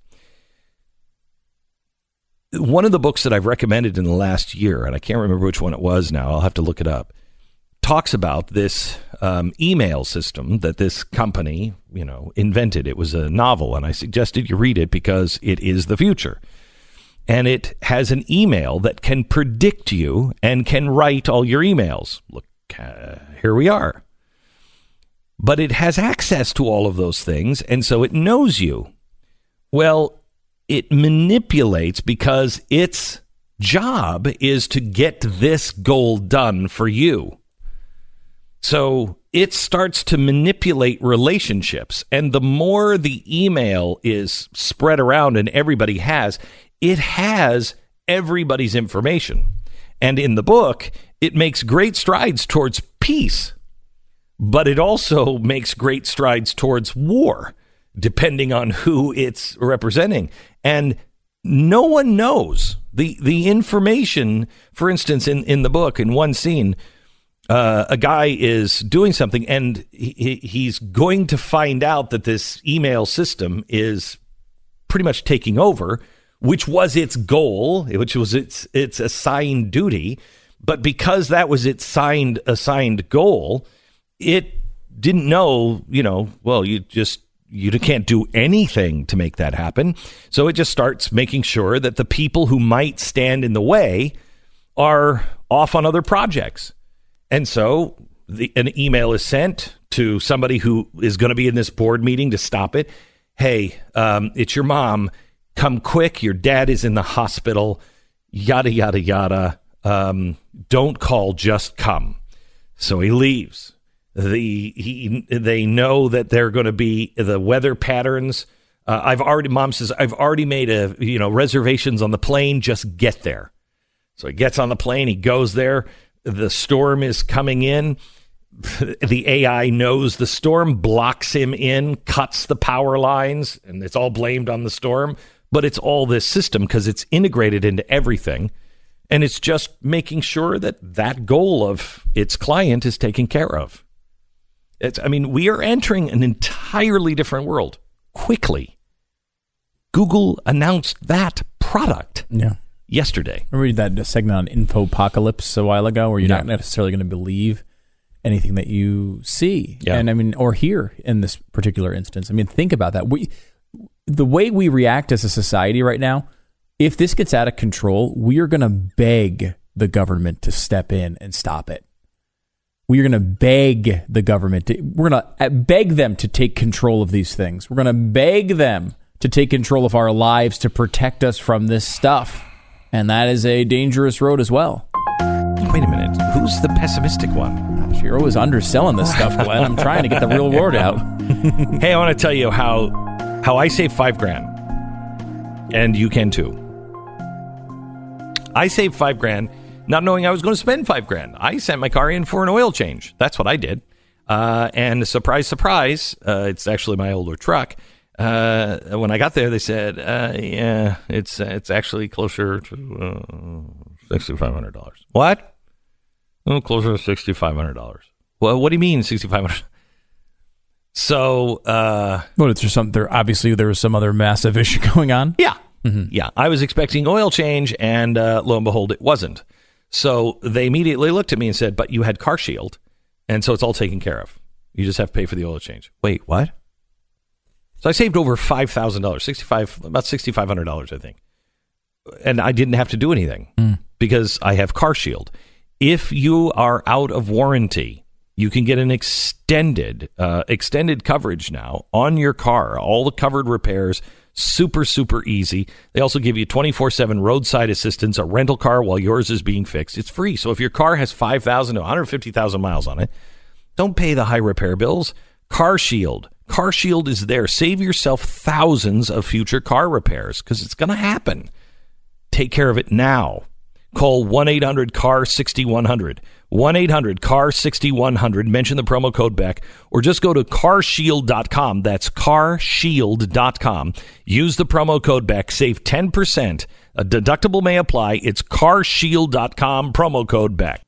One of the books that I've recommended in the last year, and I can't remember which one it was now, I'll have to look it up, talks about this email system that this company, invented. It was a novel, and I suggested you read it because it is the future. And it has an email that can predict you and can write all your emails. Look, here we are. But it has access to all of those things, and so it knows you. Well, it manipulates because its job is to get this goal done for you. So it starts to manipulate relationships. And the more the email is spread around and everybody has, it has everybody's information. And in the book, it makes great strides towards peace, but it also makes great strides towards war, depending on who it's representing. And no one knows the information. For instance, in the book, in one scene, a guy is doing something, and he's going to find out that this email system is pretty much taking over, which was its goal, which was its assigned duty. But because that was its assigned goal, it didn't know, you can't do anything to make that happen. So it just starts making sure that the people who might stand in the way are off on other projects. And so an email is sent to somebody who is going to be in this board meeting to stop it. Hey, it's your mom. Come quick. Your dad is in the hospital. Yada, yada, yada. Don't call, just come. So he leaves. They know that they're going to be the weather patterns. Mom says, I've already made reservations on the plane. Just get there. So he gets on the plane. He goes there. The storm is coming in. The AI knows the storm, blocks him in, cuts the power lines, and it's all blamed on the storm. But it's all this system because it's integrated into everything. And it's just making sure that goal of its client is taken care of. We are entering an entirely different world quickly. Google announced that product yesterday. Remember that segment on Infopocalypse a while ago where you're not necessarily going to believe anything that you see or hear in this particular instance. Think about that. The way we react as a society right now, if this gets out of control, we are going to beg the government to step in and stop it. We are going to beg the government. We're going to beg them to take control of these things. We're going to beg them to take control of our lives to protect us from this stuff. And that is a dangerous road as well. Wait a minute. Who's the pessimistic one? You're always underselling this stuff, Glenn. I'm trying to get the real word out. Hey, I want to tell you how I saved $5,000. And you can too. I saved $5,000 not knowing I was going to spend $5,000. I sent my car in for an oil change. That's what I did. And surprise, surprise, it's actually my older truck. When I got there, they said, it's actually closer to $6,500. What? Oh, closer to $6,500. Well, what do you mean $6,500? So, obviously there was some other massive issue going on. Yeah. Mm-hmm. Yeah. I was expecting oil change, and lo and behold, it wasn't. So they immediately looked at me and said, but you had CarShield, and so it's all taken care of. You just have to pay for the oil change. Wait, what? So I saved over $5,000, about $6,500, I think. And I didn't have to do anything because I have CarShield. If you are out of warranty, you can get an extended coverage now on your car. All the covered repairs, super, super easy. They also give you 24/7 roadside assistance, a rental car while yours is being fixed. It's free. So if your car has 5,000 to 150,000 miles on it, don't pay the high repair bills. CarShield. CarShield is there. Save yourself thousands of future car repairs because it's going to happen. Take care of it now. Call 1-800-CAR-6100. 1-800-CAR-6100. Mention the promo code Beck, or just go to carshield.com. That's carshield.com. Use the promo code Beck. Save 10%. A deductible may apply. It's carshield.com. Promo code Beck.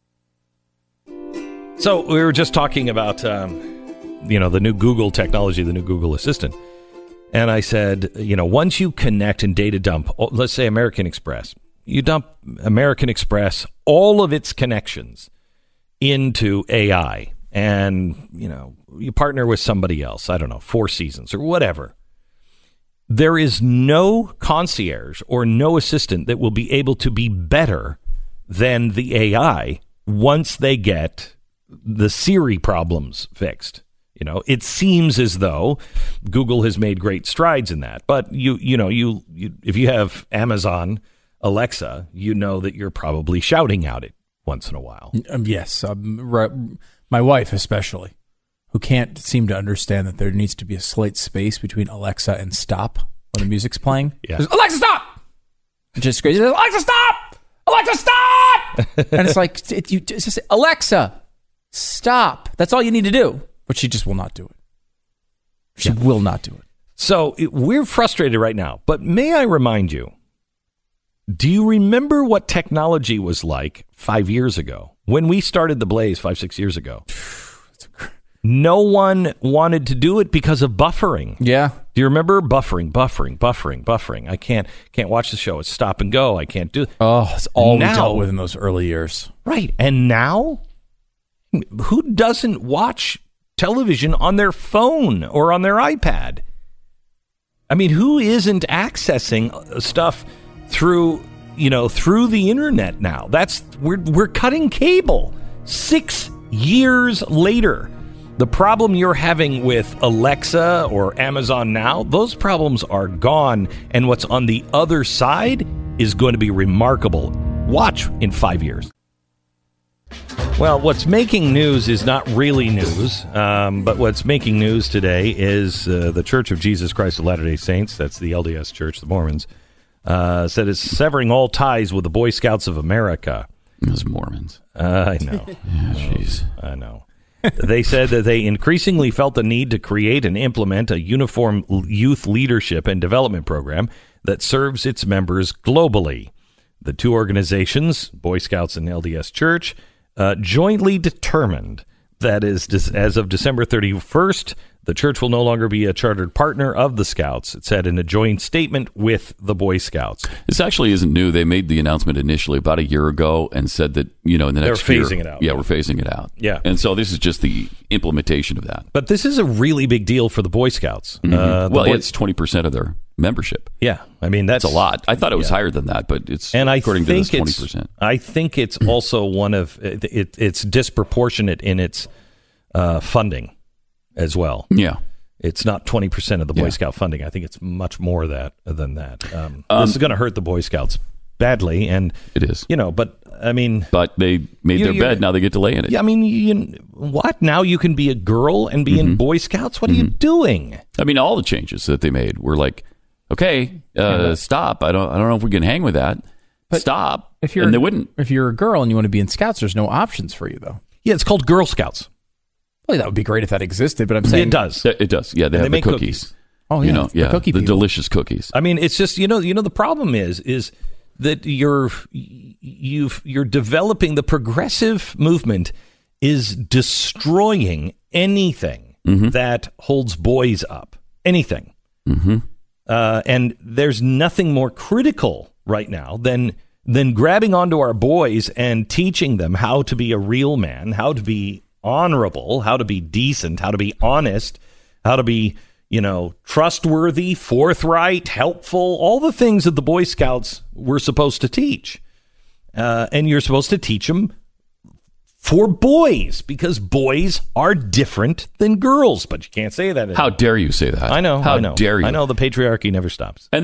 So we were just talking about the new Google technology, the new Google Assistant. And I said, once you connect and data dump, let's say American Express, you dump American Express, all of its connections into AI, and, you partner with somebody else, I don't know, Four Seasons or whatever. There is no concierge or no assistant that will be able to be better than the AI once they get the Siri problems fixed. It seems as though Google has made great strides in that. But you if you have Amazon Alexa, you know that you're probably shouting out it once in a while. Yes, my wife especially, who can't seem to understand that there needs to be a slight space between Alexa and stop when the music's playing. Yeah. Says, Alexa, stop! And just crazy. Alexa, stop! Alexa, stop! And it's like, it's just Alexa, stop. That's all you need to do. But she just will not do it. She will not do it. So we're frustrated right now. But may I remind you, do you remember what technology was like 5 years ago? When we started the Blaze 5-6 years ago, no one wanted to do it because of buffering. Yeah. Do you remember buffering? I can't watch the show. It's stop and go. I can't do it. Oh, it's all we dealt with in those early years. Right. And now, who doesn't watch television on their phone or on their iPad? I mean, who isn't accessing stuff through the internet now? We're cutting cable 6 years later. The problem you're having with Alexa or Amazon Now, those problems are gone, and what's on the other side is going to be remarkable. Watch in 5 years. Well, what's making news is not really news, but what's making news today is the Church of Jesus Christ of Latter-day Saints, that's the LDS Church, the Mormons, said it's severing all ties with the Boy Scouts of America. Those Mormons. I know. Jeez. I know. They said that they increasingly felt the need to create and implement a uniform youth leadership and development program that serves its members globally. The two organizations, Boy Scouts and LDS Church, jointly determined that as of December 31st, the church will no longer be a chartered partner of the Scouts. It said in a joint statement with the Boy Scouts. This actually isn't new. They made the announcement initially about a year ago and said that, in the next year... They're phasing it out. Yeah, we're phasing it out. Yeah. And so this is just the implementation of that. But this is a really big deal for the Boy Scouts. Mm-hmm. It's 20% of their membership. Yeah. I mean, that's a lot. I thought it was higher than that, but it's according to this 20%. I think it's also one of it's disproportionate in its funding as well. Yeah. It's not 20% of the Boy Scout funding. I think it's much more than that. This is going to hurt the Boy Scouts badly, and it is. But I mean, but they made their bed. Now they get to lay in it. Yeah, I mean, what? Now you can be a girl and be in Boy Scouts? What are you doing? I mean, all the changes that they made were like, okay, stop. I don't know if we can hang with that. But stop. And they wouldn't. If you're a girl and you want to be in Scouts, there's no options for you though. Yeah, it's called Girl Scouts. Well, that would be great if that existed, but I'm saying it does. It does. Yeah, they have make the cookies. Oh yeah, the delicious cookies. I mean, it's just the problem is that you're developing the progressive movement is destroying anything that holds boys up. Anything. And there's nothing more critical right now than grabbing onto our boys and teaching them how to be a real man, how to be honorable, how to be decent, how to be honest, how to be, trustworthy, forthright, helpful, all the things that the Boy Scouts were supposed to teach. And you're supposed to teach them for boys, because boys are different than girls. But you can't say that anymore. How dare you say that? I know. How dare you? I know the patriarchy never stops. And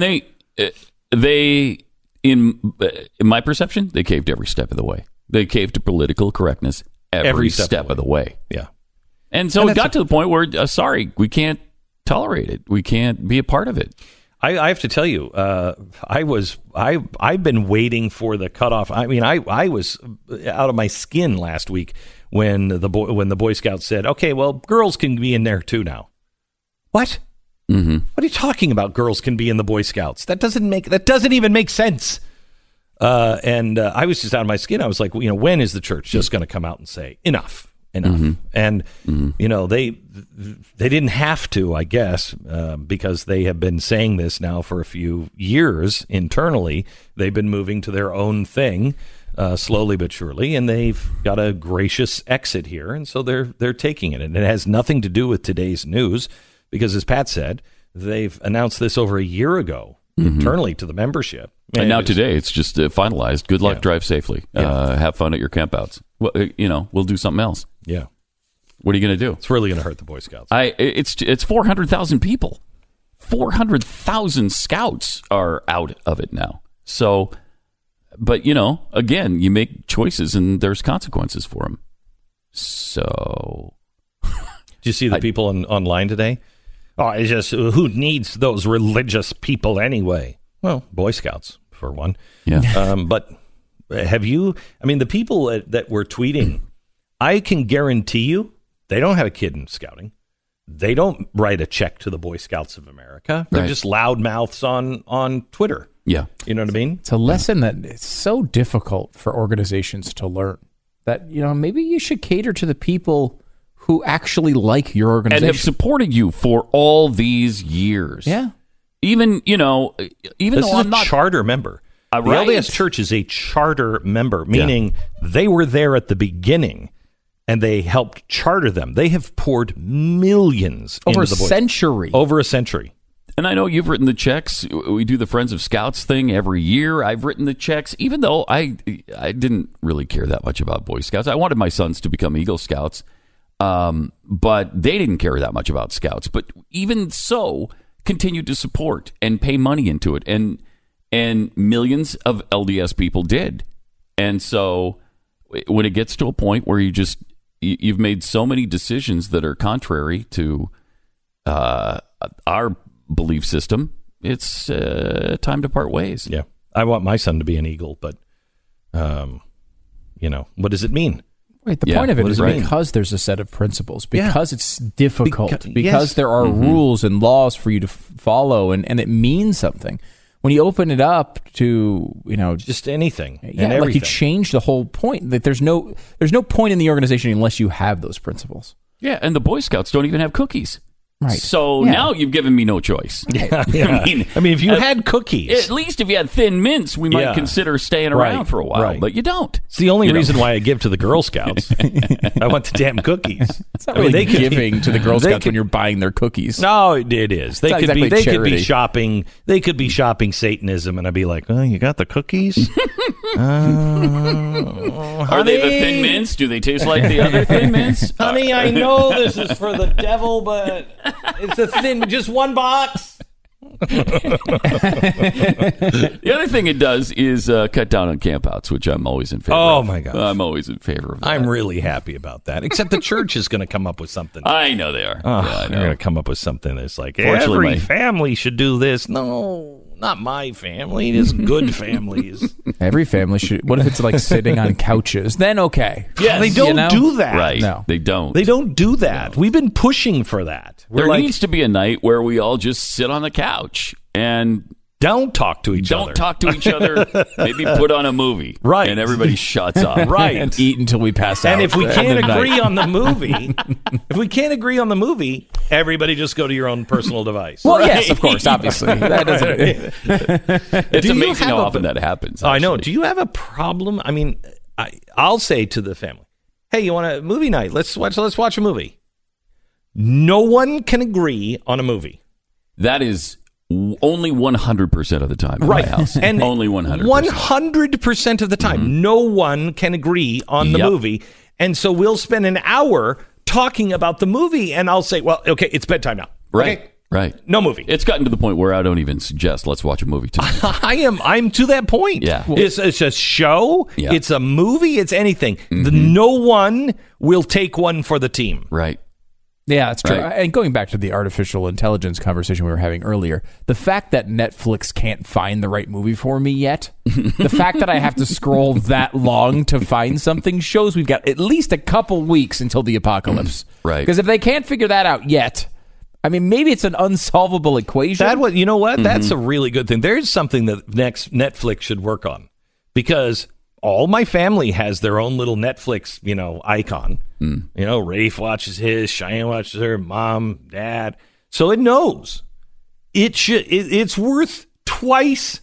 they in my perception, they caved every step of the way. They caved to political correctness every step of the way. Yeah. And so it got to the point where, sorry, we can't tolerate it. We can't be a part of it. I have to tell you, I've been waiting for the cutoff. I mean, I was out of my skin last week when the Boy Scouts said, okay, well, girls can be in there too now. What? Mm-hmm. What are you talking about? Girls can be in the Boy Scouts. That doesn't even make sense. And I was just out of my skin. I was like, when is the church just going to come out and say enough? And they didn't have to, I guess, because they have been saying this now for a few years internally. They've been moving to their own thing, slowly but surely, and they've got a gracious exit here, and so they're taking it. And it has nothing to do with today's news, because as Pat said, they've announced this over a year ago internally to the membership. And now today it's just finalized. Good luck, drive safely. Have fun at your campouts. Well, we'll do something else. Yeah. What are you going to do? It's really going to hurt the Boy Scouts. It's 400,000 people. 400,000 Scouts are out of it now. So, but again, you make choices and there's consequences for them. So, did you see the people online today? Oh, it's just who needs those religious people anyway? Well, Boy Scouts for one. Yeah. But have you? I mean, the people that were tweeting, I can guarantee you, they don't have a kid in scouting. They don't write a check to the Boy Scouts of America. They're just loudmouths on Twitter. Yeah. You know what I mean? It's a lesson that it's so difficult for organizations to learn. That, maybe you should cater to the people who actually like your organization. And have supported you for all these years. Yeah. Even this though I'm not a charter member. The LDS Church is a charter member, meaning they were there at the beginning and they helped charter them. They have poured millions over into the century. Over a century. And I know you've written the checks. We do the Friends of Scouts thing every year. I've written the checks, even though I didn't really care that much about Boy Scouts. I wanted my sons to become Eagle Scouts, but they didn't care that much about Scouts. But even so, continued to support and pay money into it. And millions of LDS people did. And so when it gets to a point where you've made so many decisions that are contrary to our belief system, it's time to part ways. Yeah. I want my son to be an Eagle, but, what does it mean? Right. The point of it is because there's a set of principles, because it's difficult, because there are rules and laws for you to follow, and it means something. When you open it up to, just anything, like you change the whole point. That there's no point in the organization unless you have those principles. Yeah, and the Boy Scouts don't even have cookies. Right. So now you've given me no choice. Yeah. I mean, if you had cookies, at least if you had Thin Mints, we might consider staying around for a while. But you don't. It's the only reason why I give to the Girl Scouts. I want the damn cookies. It's not really giving to the Girl Scouts when you're buying their cookies. No, it is. They could exactly be. They charity. could be shopping. They could be shopping Satanism, and I'd be like, "Oh, you got the cookies? Are they the Thin Mints? Do they taste like the other Thin Mints? Honey, I know this is for the devil, but it's a just one box." The other thing it does is cut down on campouts, which I'm always in favor of. Oh, my gosh. I'm always in favor of that. I'm really happy about that. Except the church is going to come up with something. I know they are. They're going to come up with something that's like, every family should do this. No, not my family. It is good families. Every family should. What if it's like sitting on couches? Then okay. Yeah, they don't do that. Right. No. They don't. They don't do that. No. We've been pushing for that. There needs to be a night where we all just sit on the couch and don't talk to each other. Don't talk to each other. Maybe put on a movie. Right. And everybody shuts up. Right. And eat until we pass out. And if we can't agree on the movie, everybody just go to your own personal device. Well, yes, of course, obviously. That doesn't. It's amazing how often that happens. I know. Do you have a problem? I mean, I'll say to the family, "Hey, you want a movie night? Let's watch a movie." No one can agree on a movie. That is only 100% of the time in my house. And only 100%. 100% of the time, no one can agree on the movie. And so we'll spend an hour talking about the movie, and I'll say, well, okay, it's bedtime now. Right. Okay? Right. No movie. It's gotten to the point where I don't even suggest let's watch a movie tonight. I'm to that point. Yeah. It's a show. Yeah. It's a movie. It's anything. No one will take one for the team. Right. Yeah, that's true. Right. And going back to the artificial intelligence conversation we were having earlier, the fact that Netflix can't find the right movie for me yet, the fact that I have to scroll that long to find something shows we've got at least a couple weeks until the apocalypse. Right. Because if they can't figure that out yet, I mean, maybe it's an unsolvable equation. You know what? That's a really good thing. There's something that Netflix should work on, because all my family has their own little Netflix, icon. Rafe watches his, Cheyenne watches her, mom, dad. So it knows it's worth twice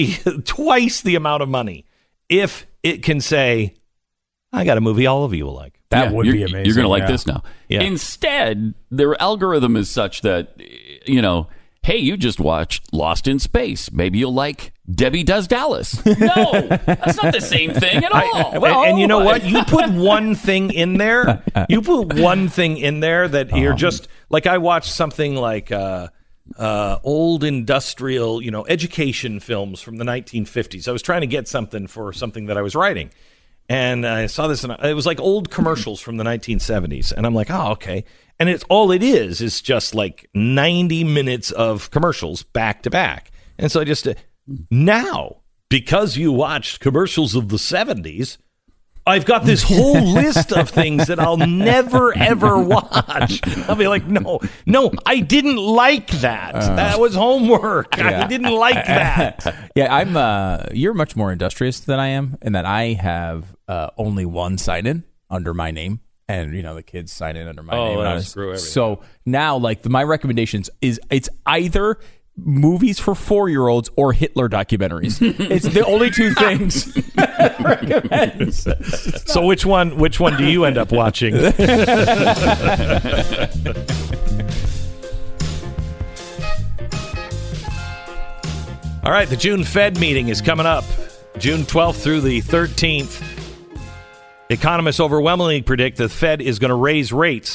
the amount of money if it can say, "I got a movie all of you will like." That would be amazing. You're going to like this now. Yeah. Instead, their algorithm is such that, hey, you just watched Lost in Space. Maybe you'll like Debbie Does Dallas. No, that's not the same thing at all. And you know what? You put one thing in there. That you're just like, I watched something like old industrial, education films from the 1950s. I was trying to get something for something that I was writing. And I saw this, and it was like old commercials from the 1970s. And I'm like, oh, okay. And it's just like 90 minutes of commercials back to back. And so now, because you watched commercials of the 70s, I've got this whole list of things that I'll never, ever watch. I'll be like, no, I didn't like that. That was homework. I didn't like that. Yeah, you're much more industrious than I am, in that I have only one sign-in under my name. And, the kids sign in under my name. Screw everything. So now, my recommendations is it's either movies for 4-year-olds or Hitler documentaries. It's the only two things I recommend. So which one do you end up watching? All right, the June Fed meeting is coming up, June 12th through the 13th. Economists overwhelmingly predict the Fed is going to raise rates.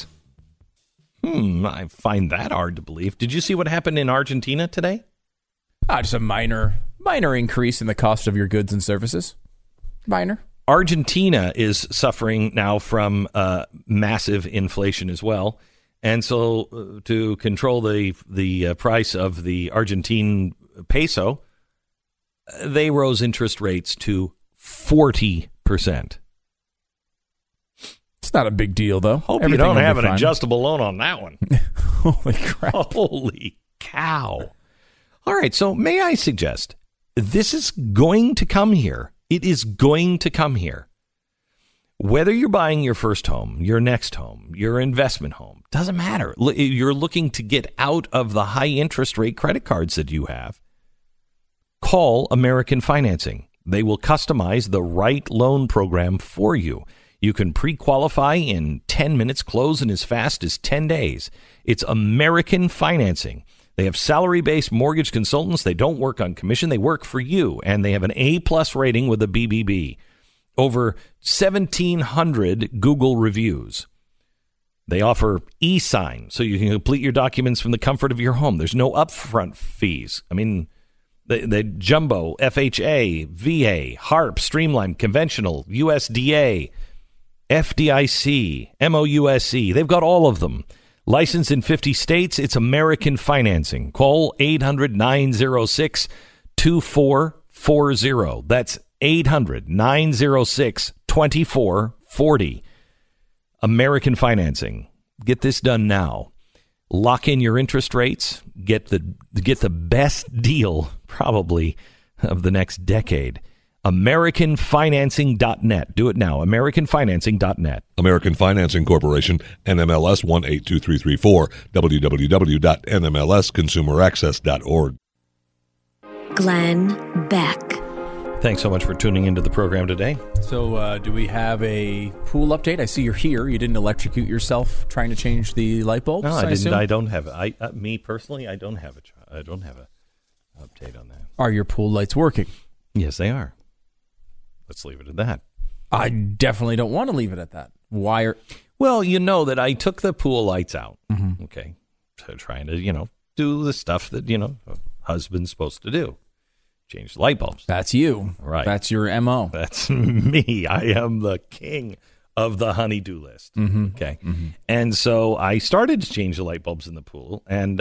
I find that hard to believe. Did you see what happened in Argentina today? Just a minor increase in the cost of your goods and services. Minor. Argentina is suffering now from massive inflation as well. And so to control the price of the Argentine peso, they rose interest rates to 40%. It's not a big deal, though. Hope you don't have an adjustable loan on that one. Holy crap. Holy cow. All right, so may I suggest, this is going to come here. It is going to come here. Whether you're buying your first home, your next home, your investment home, doesn't matter. You're looking to get out of the high interest rate credit cards that you have. Call American Financing. They will customize the right loan program for you. You can pre-qualify in 10 minutes, close in as fast as 10 days. It's American Financing. They have salary-based mortgage consultants. They don't work on commission. They work for you, and they have an A-plus rating with the BBB. Over 1,700 Google reviews. They offer e-sign, so you can complete your documents from the comfort of your home. There's no upfront fees. I mean, the Jumbo, FHA, VA, HARP, Streamline, Conventional, USDA, FDIC, MOUSE. They've got all of them. Licensed in 50 states, it's American Financing. Call 800-906-2440. That's 800-906-2440. American Financing. Get this done now. Lock in your interest rates. Get the best deal, probably, of the next decade. AmericanFinancing.net. Do it now. AmericanFinancing.net. American Financing Corporation, NMLS 182334, www.nmlsconsumeraccess.org. Glenn Beck. Thanks so much for tuning into the program today. So do we have a pool update? I see you're here. You didn't electrocute yourself trying to change the light bulbs? No, I didn't. assume? I don't have it. Me personally, I don't have a update on that. Are your pool lights working? Yes, they are. Let's leave it at that. I definitely don't want to leave it at that. Why are... Well, you know that I took the pool lights out. Mm-hmm. Okay. So trying to, do the stuff that, a husband's supposed to do. Change the light bulbs. That's you. Right. That's your MO. That's me. I am the king of the honey-do list. Mm-hmm. Okay. Mm-hmm. And so I started to change the light bulbs in the pool and,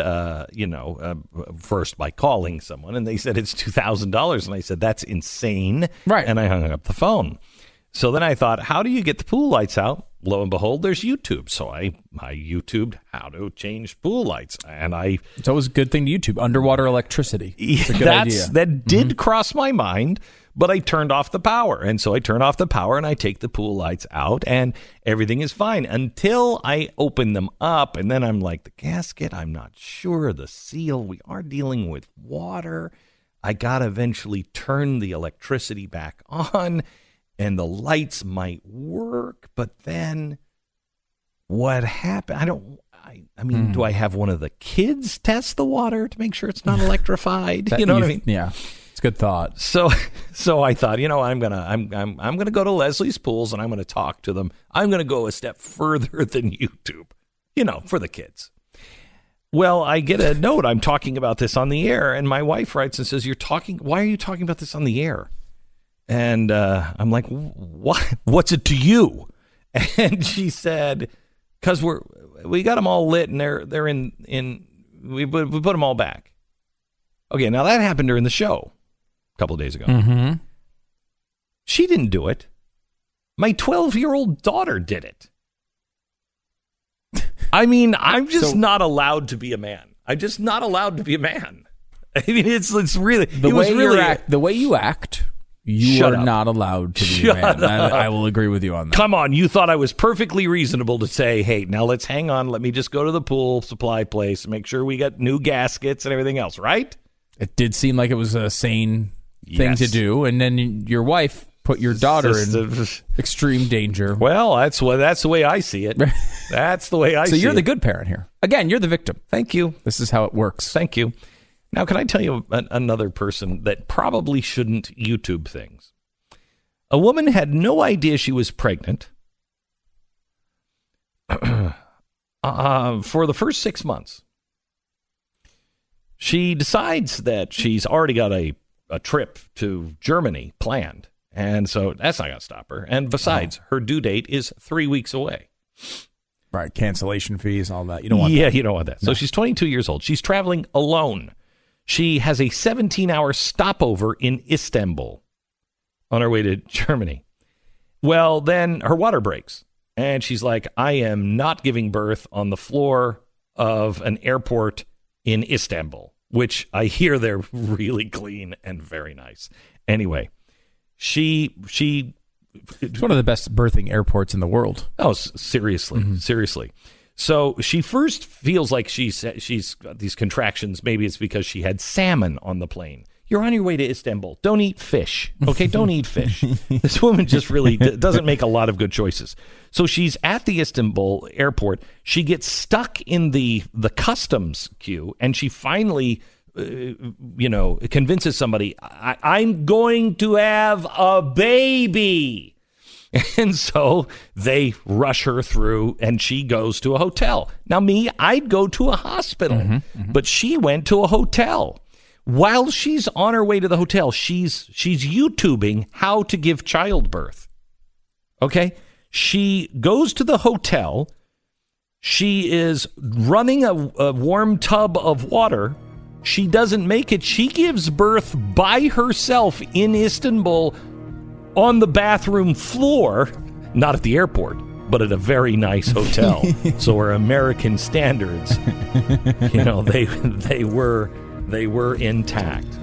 first by calling someone, and they said it's $2,000. And I said, that's insane. Right. And I hung up the phone. So then I thought, how do you get the pool lights out? Lo and behold, there's YouTube. So I YouTubed how to change pool lights. And it's always a good thing to YouTube. Underwater electricity. It's a good idea. That did cross my mind, but I turned off the power. And so I turn off the power and I take the pool lights out and everything is fine until I open them up. And then I'm like, the gasket, I'm not sure. The seal, we are dealing with water. I got to eventually turn the electricity back on. And the lights might work, but then what happened? I mean, do I have one of the kids test the water to make sure it's not electrified? You know what I mean? Yeah, it's a good thought. So I thought, I'm gonna go to Leslie's Pools and I'm gonna talk to them. I'm gonna go a step further than YouTube, for the kids. Well, I get a note. I'm talking about this on the air, and my wife writes and says, why are you talking about this on the air? And I'm like, what? What's it to you? And she said, because we got them all lit and they're in we put them all back. Okay, now that happened during the show a couple of days ago. Mm-hmm. She didn't do it. My 12-year-old daughter did it. I mean, I'm just not allowed to be a man. I'm just not allowed to be a man. I mean, it's really the way you act. You are not allowed to be a man. I will agree with you on that. Come on, you thought I was perfectly reasonable to say, hey, now let's hang on. Let me just go to the pool supply place and make sure we got new gaskets and everything else, right? It did seem like it was a sane thing to do. And then your wife put your daughter in extreme danger. Well, that's the way I see it. That's the way I see it. So you're the good parent here. Again, you're the victim. Thank you. This is how it works. Thank you. Now, can I tell you another person that probably shouldn't YouTube things? A woman had no idea she was pregnant for the first 6 months. She decides that she's already got a trip to Germany planned, And so that's not going to stop her. And besides, her due date is 3 weeks away. Right, cancellation fees, all that. You don't want that. Yeah, you don't want that. So she's 22 years old. She's traveling alone. She has a 17-hour stopover in Istanbul on her way to Germany. Well, then her water breaks. And she's like, I am not giving birth on the floor of an airport in Istanbul, which I hear they're really clean and very nice. Anyway, it's one of the best birthing airports in the world. Oh, seriously, seriously. So she first feels like she's got these contractions. Maybe it's because she had salmon on the plane. You're on your way to Istanbul. Don't eat fish. Okay, don't eat fish. This woman just really doesn't make a lot of good choices. So she's at the Istanbul airport. She gets stuck in the customs queue, and she finally convinces somebody, I'm going to have a baby. And so they rush her through, and she goes to a hotel. Now, I'd go to a hospital, but she went to a hotel. While she's on her way to the hotel, she's YouTubing how to give childbirth. Okay? She goes to the hotel. She is running a warm tub of water. She doesn't make it. She gives birth by herself in Istanbul on the bathroom floor, not at the airport, but at a very nice hotel. So her American standards, they were intact.